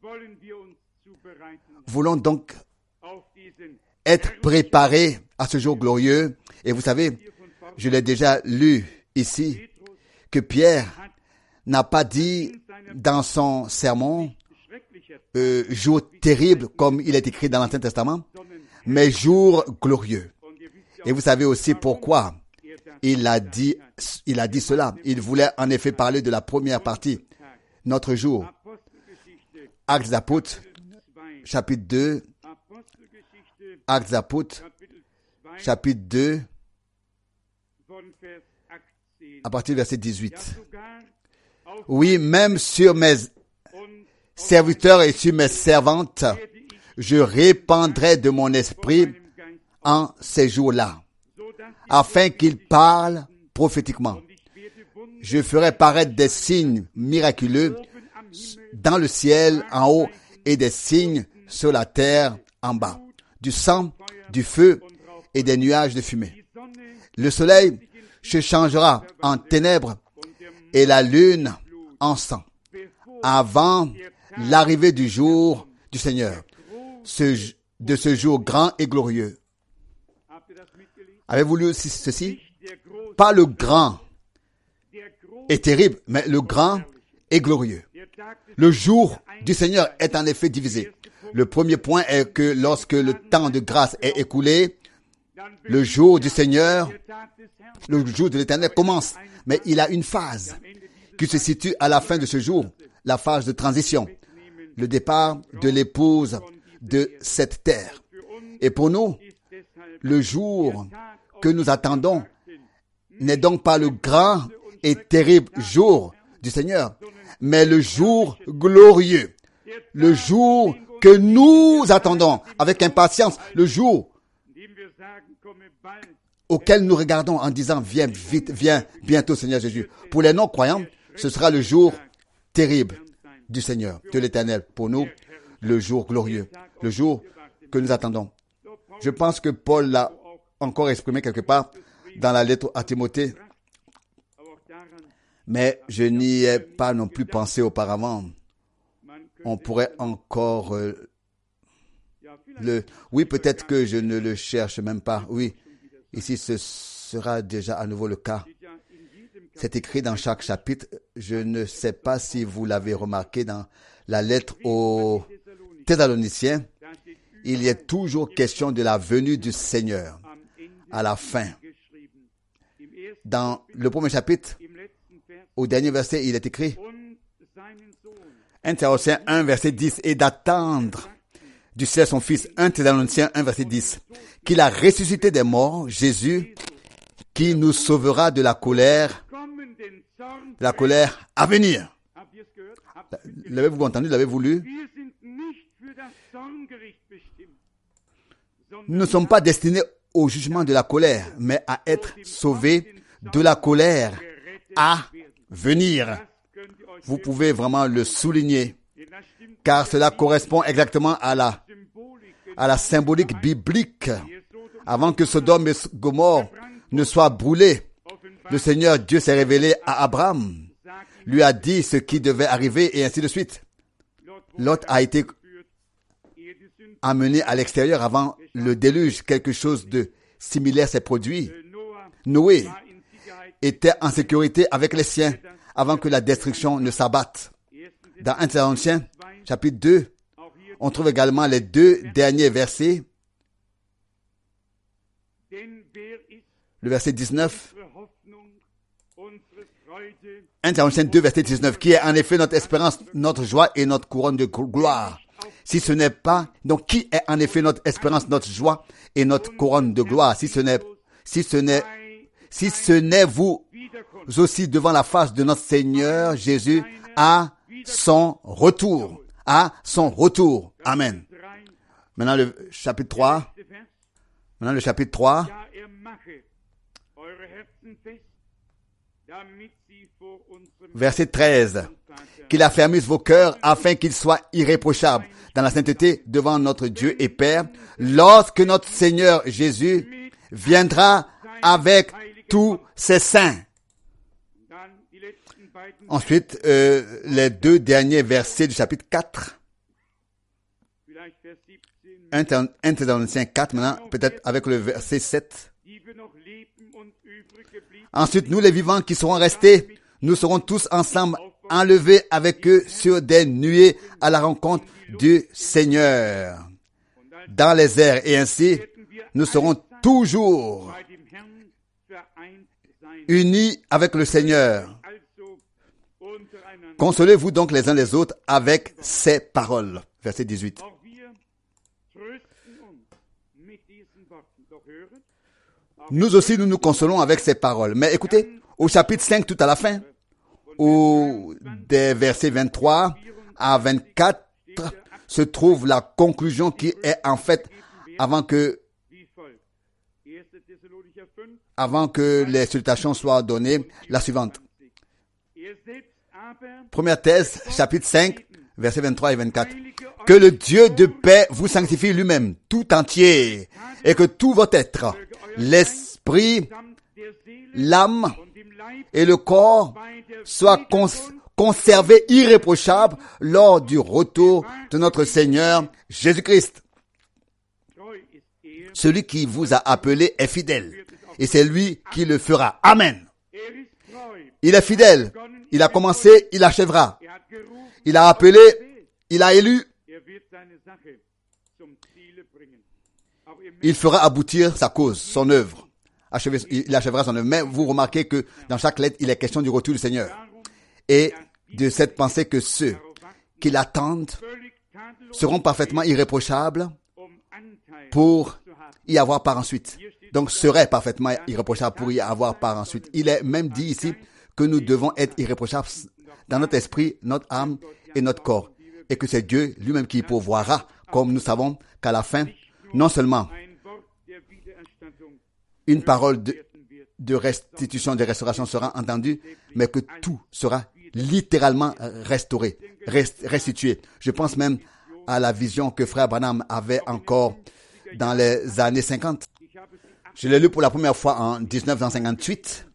voulons donc être préparés à ce jour glorieux. Et vous savez, je l'ai déjà lu ici, que Pierre n'a pas dit dans son sermon euh, jour terrible comme il est écrit dans l'Ancien Testament, mais jour glorieux. Et vous savez aussi pourquoi il a dit, il a dit cela. Il voulait en effet parler de la première partie, notre jour. Actes des Apôtres, chapitre deux. Actes des Apôtres, chapitre deux, à partir du verset dix-huit. Oui, même sur mes serviteurs et sur mes servantes, je répandrai de mon esprit en ces jours-là, afin qu'ils parlent prophétiquement. Je ferai paraître des signes miraculeux dans le ciel en haut et des signes sur la terre en bas, du sang, du feu et des nuages de fumée. Le soleil se changera en ténèbres et la lune en sang, avant l'arrivée du jour du Seigneur, ce, de ce jour grand et glorieux. Avez-vous lu aussi ceci? Pas le grand est terrible, mais le grand est glorieux. Le jour du Seigneur est en effet divisé. Le premier point est que lorsque le temps de grâce est écoulé, le jour du Seigneur, le jour de l'Éternel commence. Mais il a une phase qui se situe à la fin de ce jour, la phase de transition, le départ de l'épouse de cette terre. Et pour nous, le jour que nous attendons n'est donc pas le grand et terrible jour du Seigneur, mais le jour glorieux, le jour que nous attendons avec impatience, le jour auquel nous regardons en disant, viens vite, viens bientôt Seigneur Jésus. Pour les non-croyants, ce sera le jour terrible du Seigneur, de l'Éternel. Pour nous, le jour glorieux, le jour que nous attendons. Je pense que Paul l'a encore exprimé quelque part dans la lettre à Timothée, mais je n'y ai pas non plus pensé auparavant. On pourrait encore euh, le... Oui, peut-être que je ne le cherche même pas. Oui, ici ce sera déjà à nouveau le cas. C'est écrit dans chaque chapitre. Je ne sais pas si vous l'avez remarqué dans la lettre aux Thessaloniciens. Il y a toujours question de la venue du Seigneur à la fin. Dans le premier chapitre, au dernier verset, il est écrit un Thessaloniciens un, verset dix, et d'attendre du ciel son Fils. un Thessaloniciens un, verset dix. Qu'il a ressuscité des morts, Jésus, qui nous sauvera de la colère, de la colère à venir. L'avez-vous entendu, l'avez-vous lu? Nous ne sommes pas destinés au jugement de la colère, mais à être sauvés de la colère à venir. Vous pouvez vraiment le souligner, car cela correspond exactement à la, à la symbolique biblique. Avant que Sodome et Gomorrhe ne soient brûlés, le Seigneur Dieu s'est révélé à Abraham, lui a dit ce qui devait arriver et ainsi de suite. Lot a été amené à l'extérieur avant le déluge. Quelque chose de similaire s'est produit. Noé était en sécurité avec les siens avant que la destruction ne s'abatte. Dans un Thessaloniciens, chapitre deux, on trouve également les deux derniers versets. Le verset dix-neuf. un Thessaloniciens deux, verset dix-neuf, qui est en effet notre espérance, notre joie et notre couronne de gloire. Si ce n'est pas, donc qui est en effet notre espérance, notre joie et notre couronne de gloire, si ce n'est, si ce n'est, si ce n'est vous aussi devant la face de notre Seigneur Jésus à son retour, à son retour. Amen. Maintenant le chapitre trois. Maintenant le chapitre trois. Verset treize. Qu'il affermisse vos cœurs afin qu'ils soient irréprochables dans la sainteté devant notre Dieu et Père, lorsque notre Seigneur Jésus viendra avec tous ses saints. Ensuite, euh, les deux derniers versets du chapitre quatre. un Thessaloniciens quatre, maintenant, peut-être avec le verset sept. Ensuite, nous les vivants qui serons restés, nous serons tous ensemble enlevés avec eux sur des nuées à la rencontre du Seigneur dans les airs. Et ainsi, nous serons toujours unis avec le Seigneur. Consolez-vous donc les uns les autres avec ces paroles. Verset dix-huit. Nous aussi, nous nous consolons avec ces paroles. Mais écoutez, au chapitre cinq, tout à la fin, où des versets vingt-trois à vingt-quatre, se trouve la conclusion qui est en fait, avant que, avant que les salutations soient données, la suivante. Première thèse, chapitre cinq, versets vingt-trois et vingt-quatre. Que le Dieu de paix vous sanctifie lui-même, tout entier, et que tout votre être, l'esprit, l'âme et le corps soient cons- conservés irréprochables lors du retour de notre Seigneur Jésus-Christ. Celui qui vous a appelé est fidèle, et c'est lui qui le fera. Amen. Il est fidèle. Il a commencé, il achèvera. Il a appelé, il a élu. Il fera aboutir sa cause, son œuvre. Achever, il achèvera son œuvre. Mais vous remarquez que dans chaque lettre, il est question du retour du Seigneur. Et de cette pensée que ceux qui l'attendent seront parfaitement irréprochables pour y avoir part ensuite. Donc, seraient parfaitement irréprochables pour y avoir part ensuite. Il est même dit ici que nous devons être irréprochables dans notre esprit, notre âme et notre corps. Et que c'est Dieu lui-même qui pourvoira, comme nous savons qu'à la fin, non seulement une parole de, de restitution, de restauration sera entendue, mais que tout sera littéralement restauré, rest, restitué. Je pense même à la vision que Frère Branham avait encore dans les années cinquante. Je l'ai lu pour la première fois en dix-neuf cent cinquante-huit.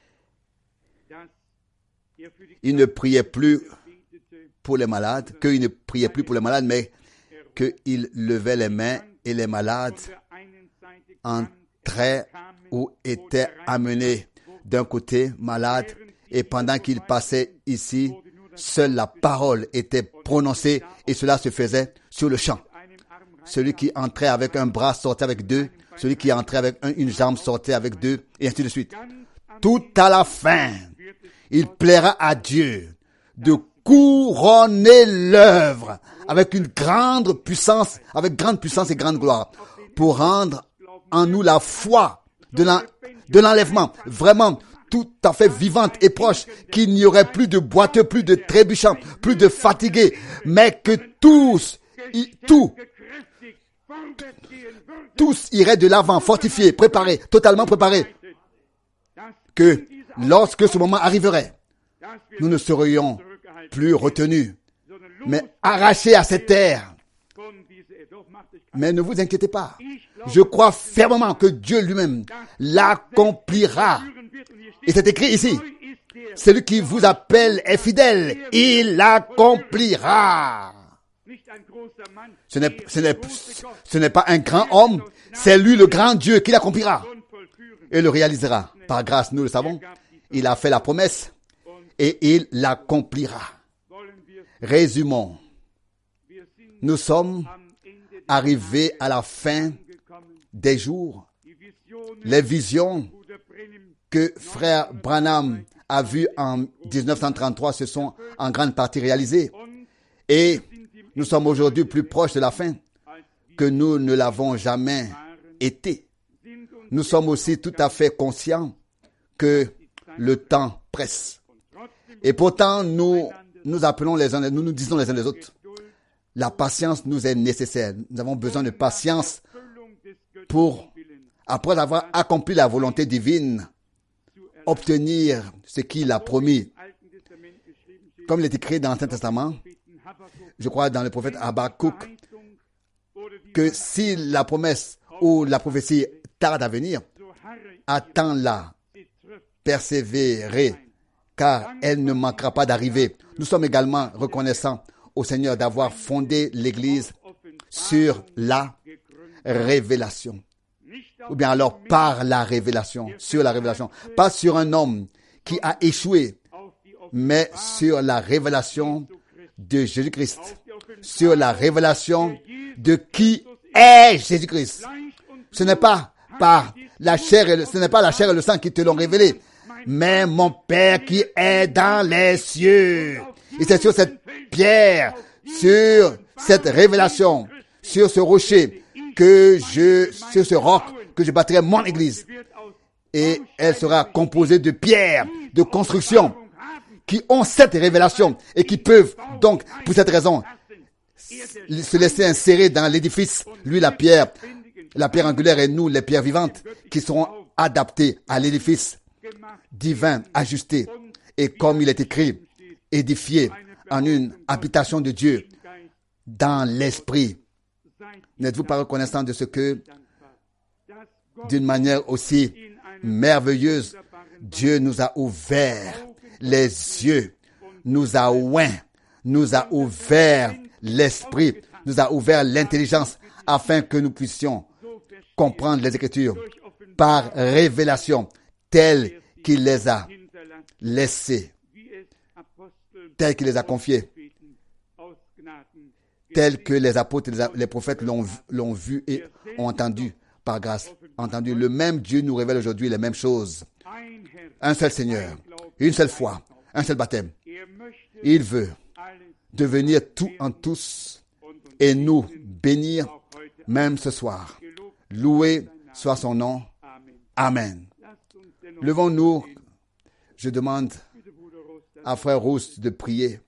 Il ne priait plus pour les malades, qu'il ne priait plus pour les malades, mais qu'il levait les mains et les malades entraient ou étaient amenés d'un côté malade, et pendant qu'il passait ici, seule la parole était prononcée et cela se faisait sur le champ. Celui qui entrait avec un bras sortait avec deux, celui qui entrait avec un, une jambe sortait avec deux, et ainsi de suite. Tout à la fin, il plaira à Dieu de couronner l'œuvre avec une grande puissance, avec grande puissance et grande gloire, pour rendre en nous la foi de l'en- de l'enlèvement, vraiment tout à fait vivante et proche, qu'il n'y aurait plus de boiteux, plus de trébuchants, plus de fatigués, mais que tous, i- tout, tous iraient de l'avant, fortifiés, préparés, totalement préparés, que lorsque ce moment arriverait, nous ne serions plus retenus, mais arrachés à cette terre. Mais ne vous inquiétez pas. Je crois fermement que Dieu lui-même l'accomplira. Et c'est écrit ici. Celui qui vous appelle est fidèle. Il l'accomplira. Ce n'est, ce n'est, ce n'est pas un grand homme. C'est lui le grand Dieu qui l'accomplira. Et le réalisera. Par grâce, nous le savons. Il a fait la promesse. Et il l'accomplira. Résumons. Nous sommes arrivés à la fin des jours. Les visions que frère Branham a vues en dix-neuf cent trente-trois se sont en grande partie réalisées. Et nous sommes aujourd'hui plus proches de la fin que nous ne l'avons jamais été. Nous sommes aussi tout à fait conscients que le temps presse. Et pourtant, nous nous appelons les uns, nous nous disons les uns les autres, la patience nous est nécessaire. Nous avons besoin de patience pour, après avoir accompli la volonté divine, obtenir ce qu'il a promis. Comme il est écrit dans l'Ancien Testament, je crois dans le prophète Habakkuk, que si la promesse ou la prophétie tarde à venir, attends-la, persévérer, car elle ne manquera pas d'arriver. Nous sommes également reconnaissants au Seigneur d'avoir fondé l'Église sur la révélation. Ou bien alors par la révélation, sur la révélation. Pas sur un homme qui a échoué, mais sur la révélation de Jésus-Christ. Sur la révélation de qui est Jésus-Christ. Ce n'est pas par la chair et le, ce n'est pas la chair et le sang qui te l'ont révélé, mais mon Père qui est dans les cieux. Et c'est sur cette pierre, sur cette révélation, sur ce rocher, que je, sur ce roc, que je bâtirai mon église. Et elle sera composée de pierres, de construction, qui ont cette révélation et qui peuvent donc, pour cette raison, se laisser insérer dans l'édifice. Lui, la pierre, la pierre angulaire et nous, les pierres vivantes, qui seront adaptées à l'édifice divin, ajusté. Et comme il est écrit, édifié en une habitation de Dieu dans l'esprit. N'êtes-vous pas reconnaissant de ce que, d'une manière aussi merveilleuse, Dieu nous a ouvert les yeux, nous a oint, nous a ouvert l'esprit, nous a ouvert l'intelligence afin que nous puissions comprendre les Écritures par révélation telles qu'il les a laissées, telles qu'il les a confiées, telles que les apôtres et les prophètes l'ont, l'ont vu et ont entendu par grâce. Entendu. Le même Dieu nous révèle aujourd'hui les mêmes choses. Un seul Seigneur, une seule foi, un seul baptême. Il veut devenir tout en tous et nous bénir même ce soir. Loué soit son nom. Amen. Levons-nous. Je demande à frère Rousse de prier.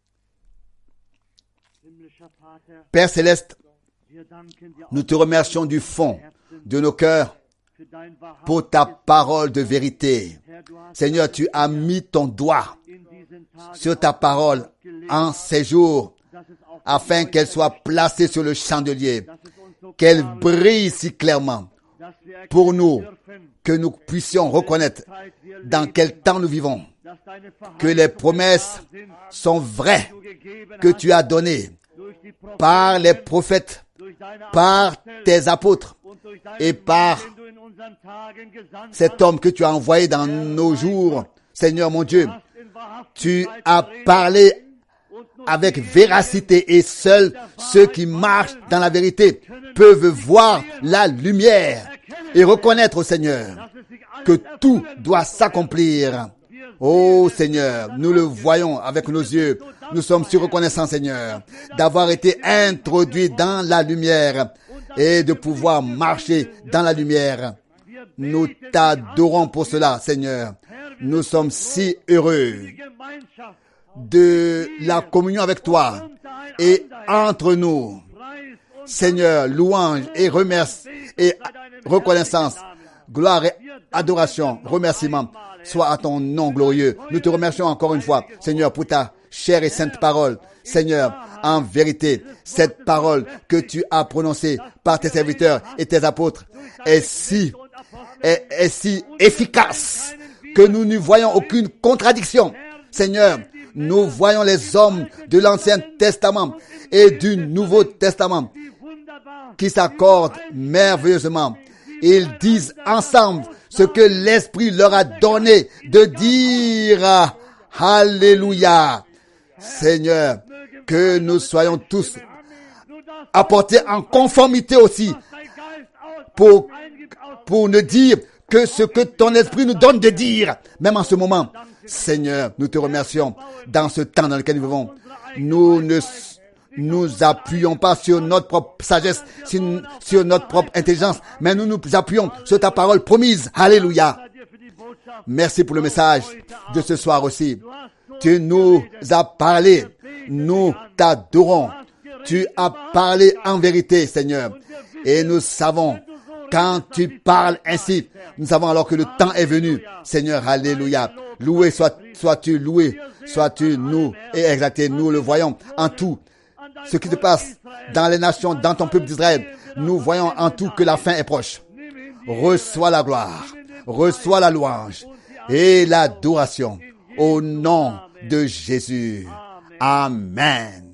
Père Céleste, nous te remercions du fond de nos cœurs pour ta parole de vérité. Seigneur, tu as mis ton doigt sur ta parole en ces jours afin qu'elle soit placée sur le chandelier, qu'elle brille si clairement pour nous, que nous puissions reconnaître dans quel temps nous vivons, que les promesses sont vraies que tu as données par les prophètes, par tes apôtres et par cet homme que tu as envoyé dans nos jours. Seigneur mon Dieu, tu as parlé avec véracité et seuls ceux qui marchent dans la vérité peuvent voir la lumière et reconnaître au Seigneur que tout doit s'accomplir. Oh Seigneur, nous le voyons avec nos yeux. Nous sommes si reconnaissants, Seigneur, d'avoir été introduits dans la lumière et de pouvoir marcher dans la lumière. Nous t'adorons pour cela, Seigneur. Nous sommes si heureux de la communion avec toi et entre nous. Seigneur, louange et remercie et reconnaissance, gloire et adoration, remerciement soit à ton nom glorieux. Nous te remercions encore une fois, Seigneur, pour ta chère et sainte parole. Seigneur, en vérité, cette parole que tu as prononcée par tes serviteurs et tes apôtres est si, est, est si efficace que nous ne voyons aucune contradiction. Seigneur, nous voyons les hommes de l'Ancien Testament et du Nouveau Testament qui s'accordent merveilleusement. Ils disent ensemble ce que l'Esprit leur a donné de dire. Alléluia. Seigneur, que nous soyons tous apportés en conformité aussi pour, pour ne dire que ce que ton Esprit nous donne de dire. Même en ce moment, Seigneur, nous te remercions dans ce temps dans lequel nous vivons. Nous ne nous appuyons pas sur notre propre sagesse, sur, sur notre propre intelligence, mais nous nous appuyons sur ta parole promise. Alléluia. Merci pour le message de ce soir aussi. Tu nous as parlé. Nous t'adorons. Tu as parlé en vérité, Seigneur. Et nous savons, quand tu parles ainsi, nous savons alors que le temps est venu. Seigneur, alléluia. Loué sois, sois-tu, loué sois-tu, nous et exalté. Nous le voyons en tout. Ce qui se passe dans les nations, dans ton peuple d'Israël, nous voyons en tout que la fin est proche. Reçois la gloire, reçois la louange et l'adoration au nom de Jésus. Amen.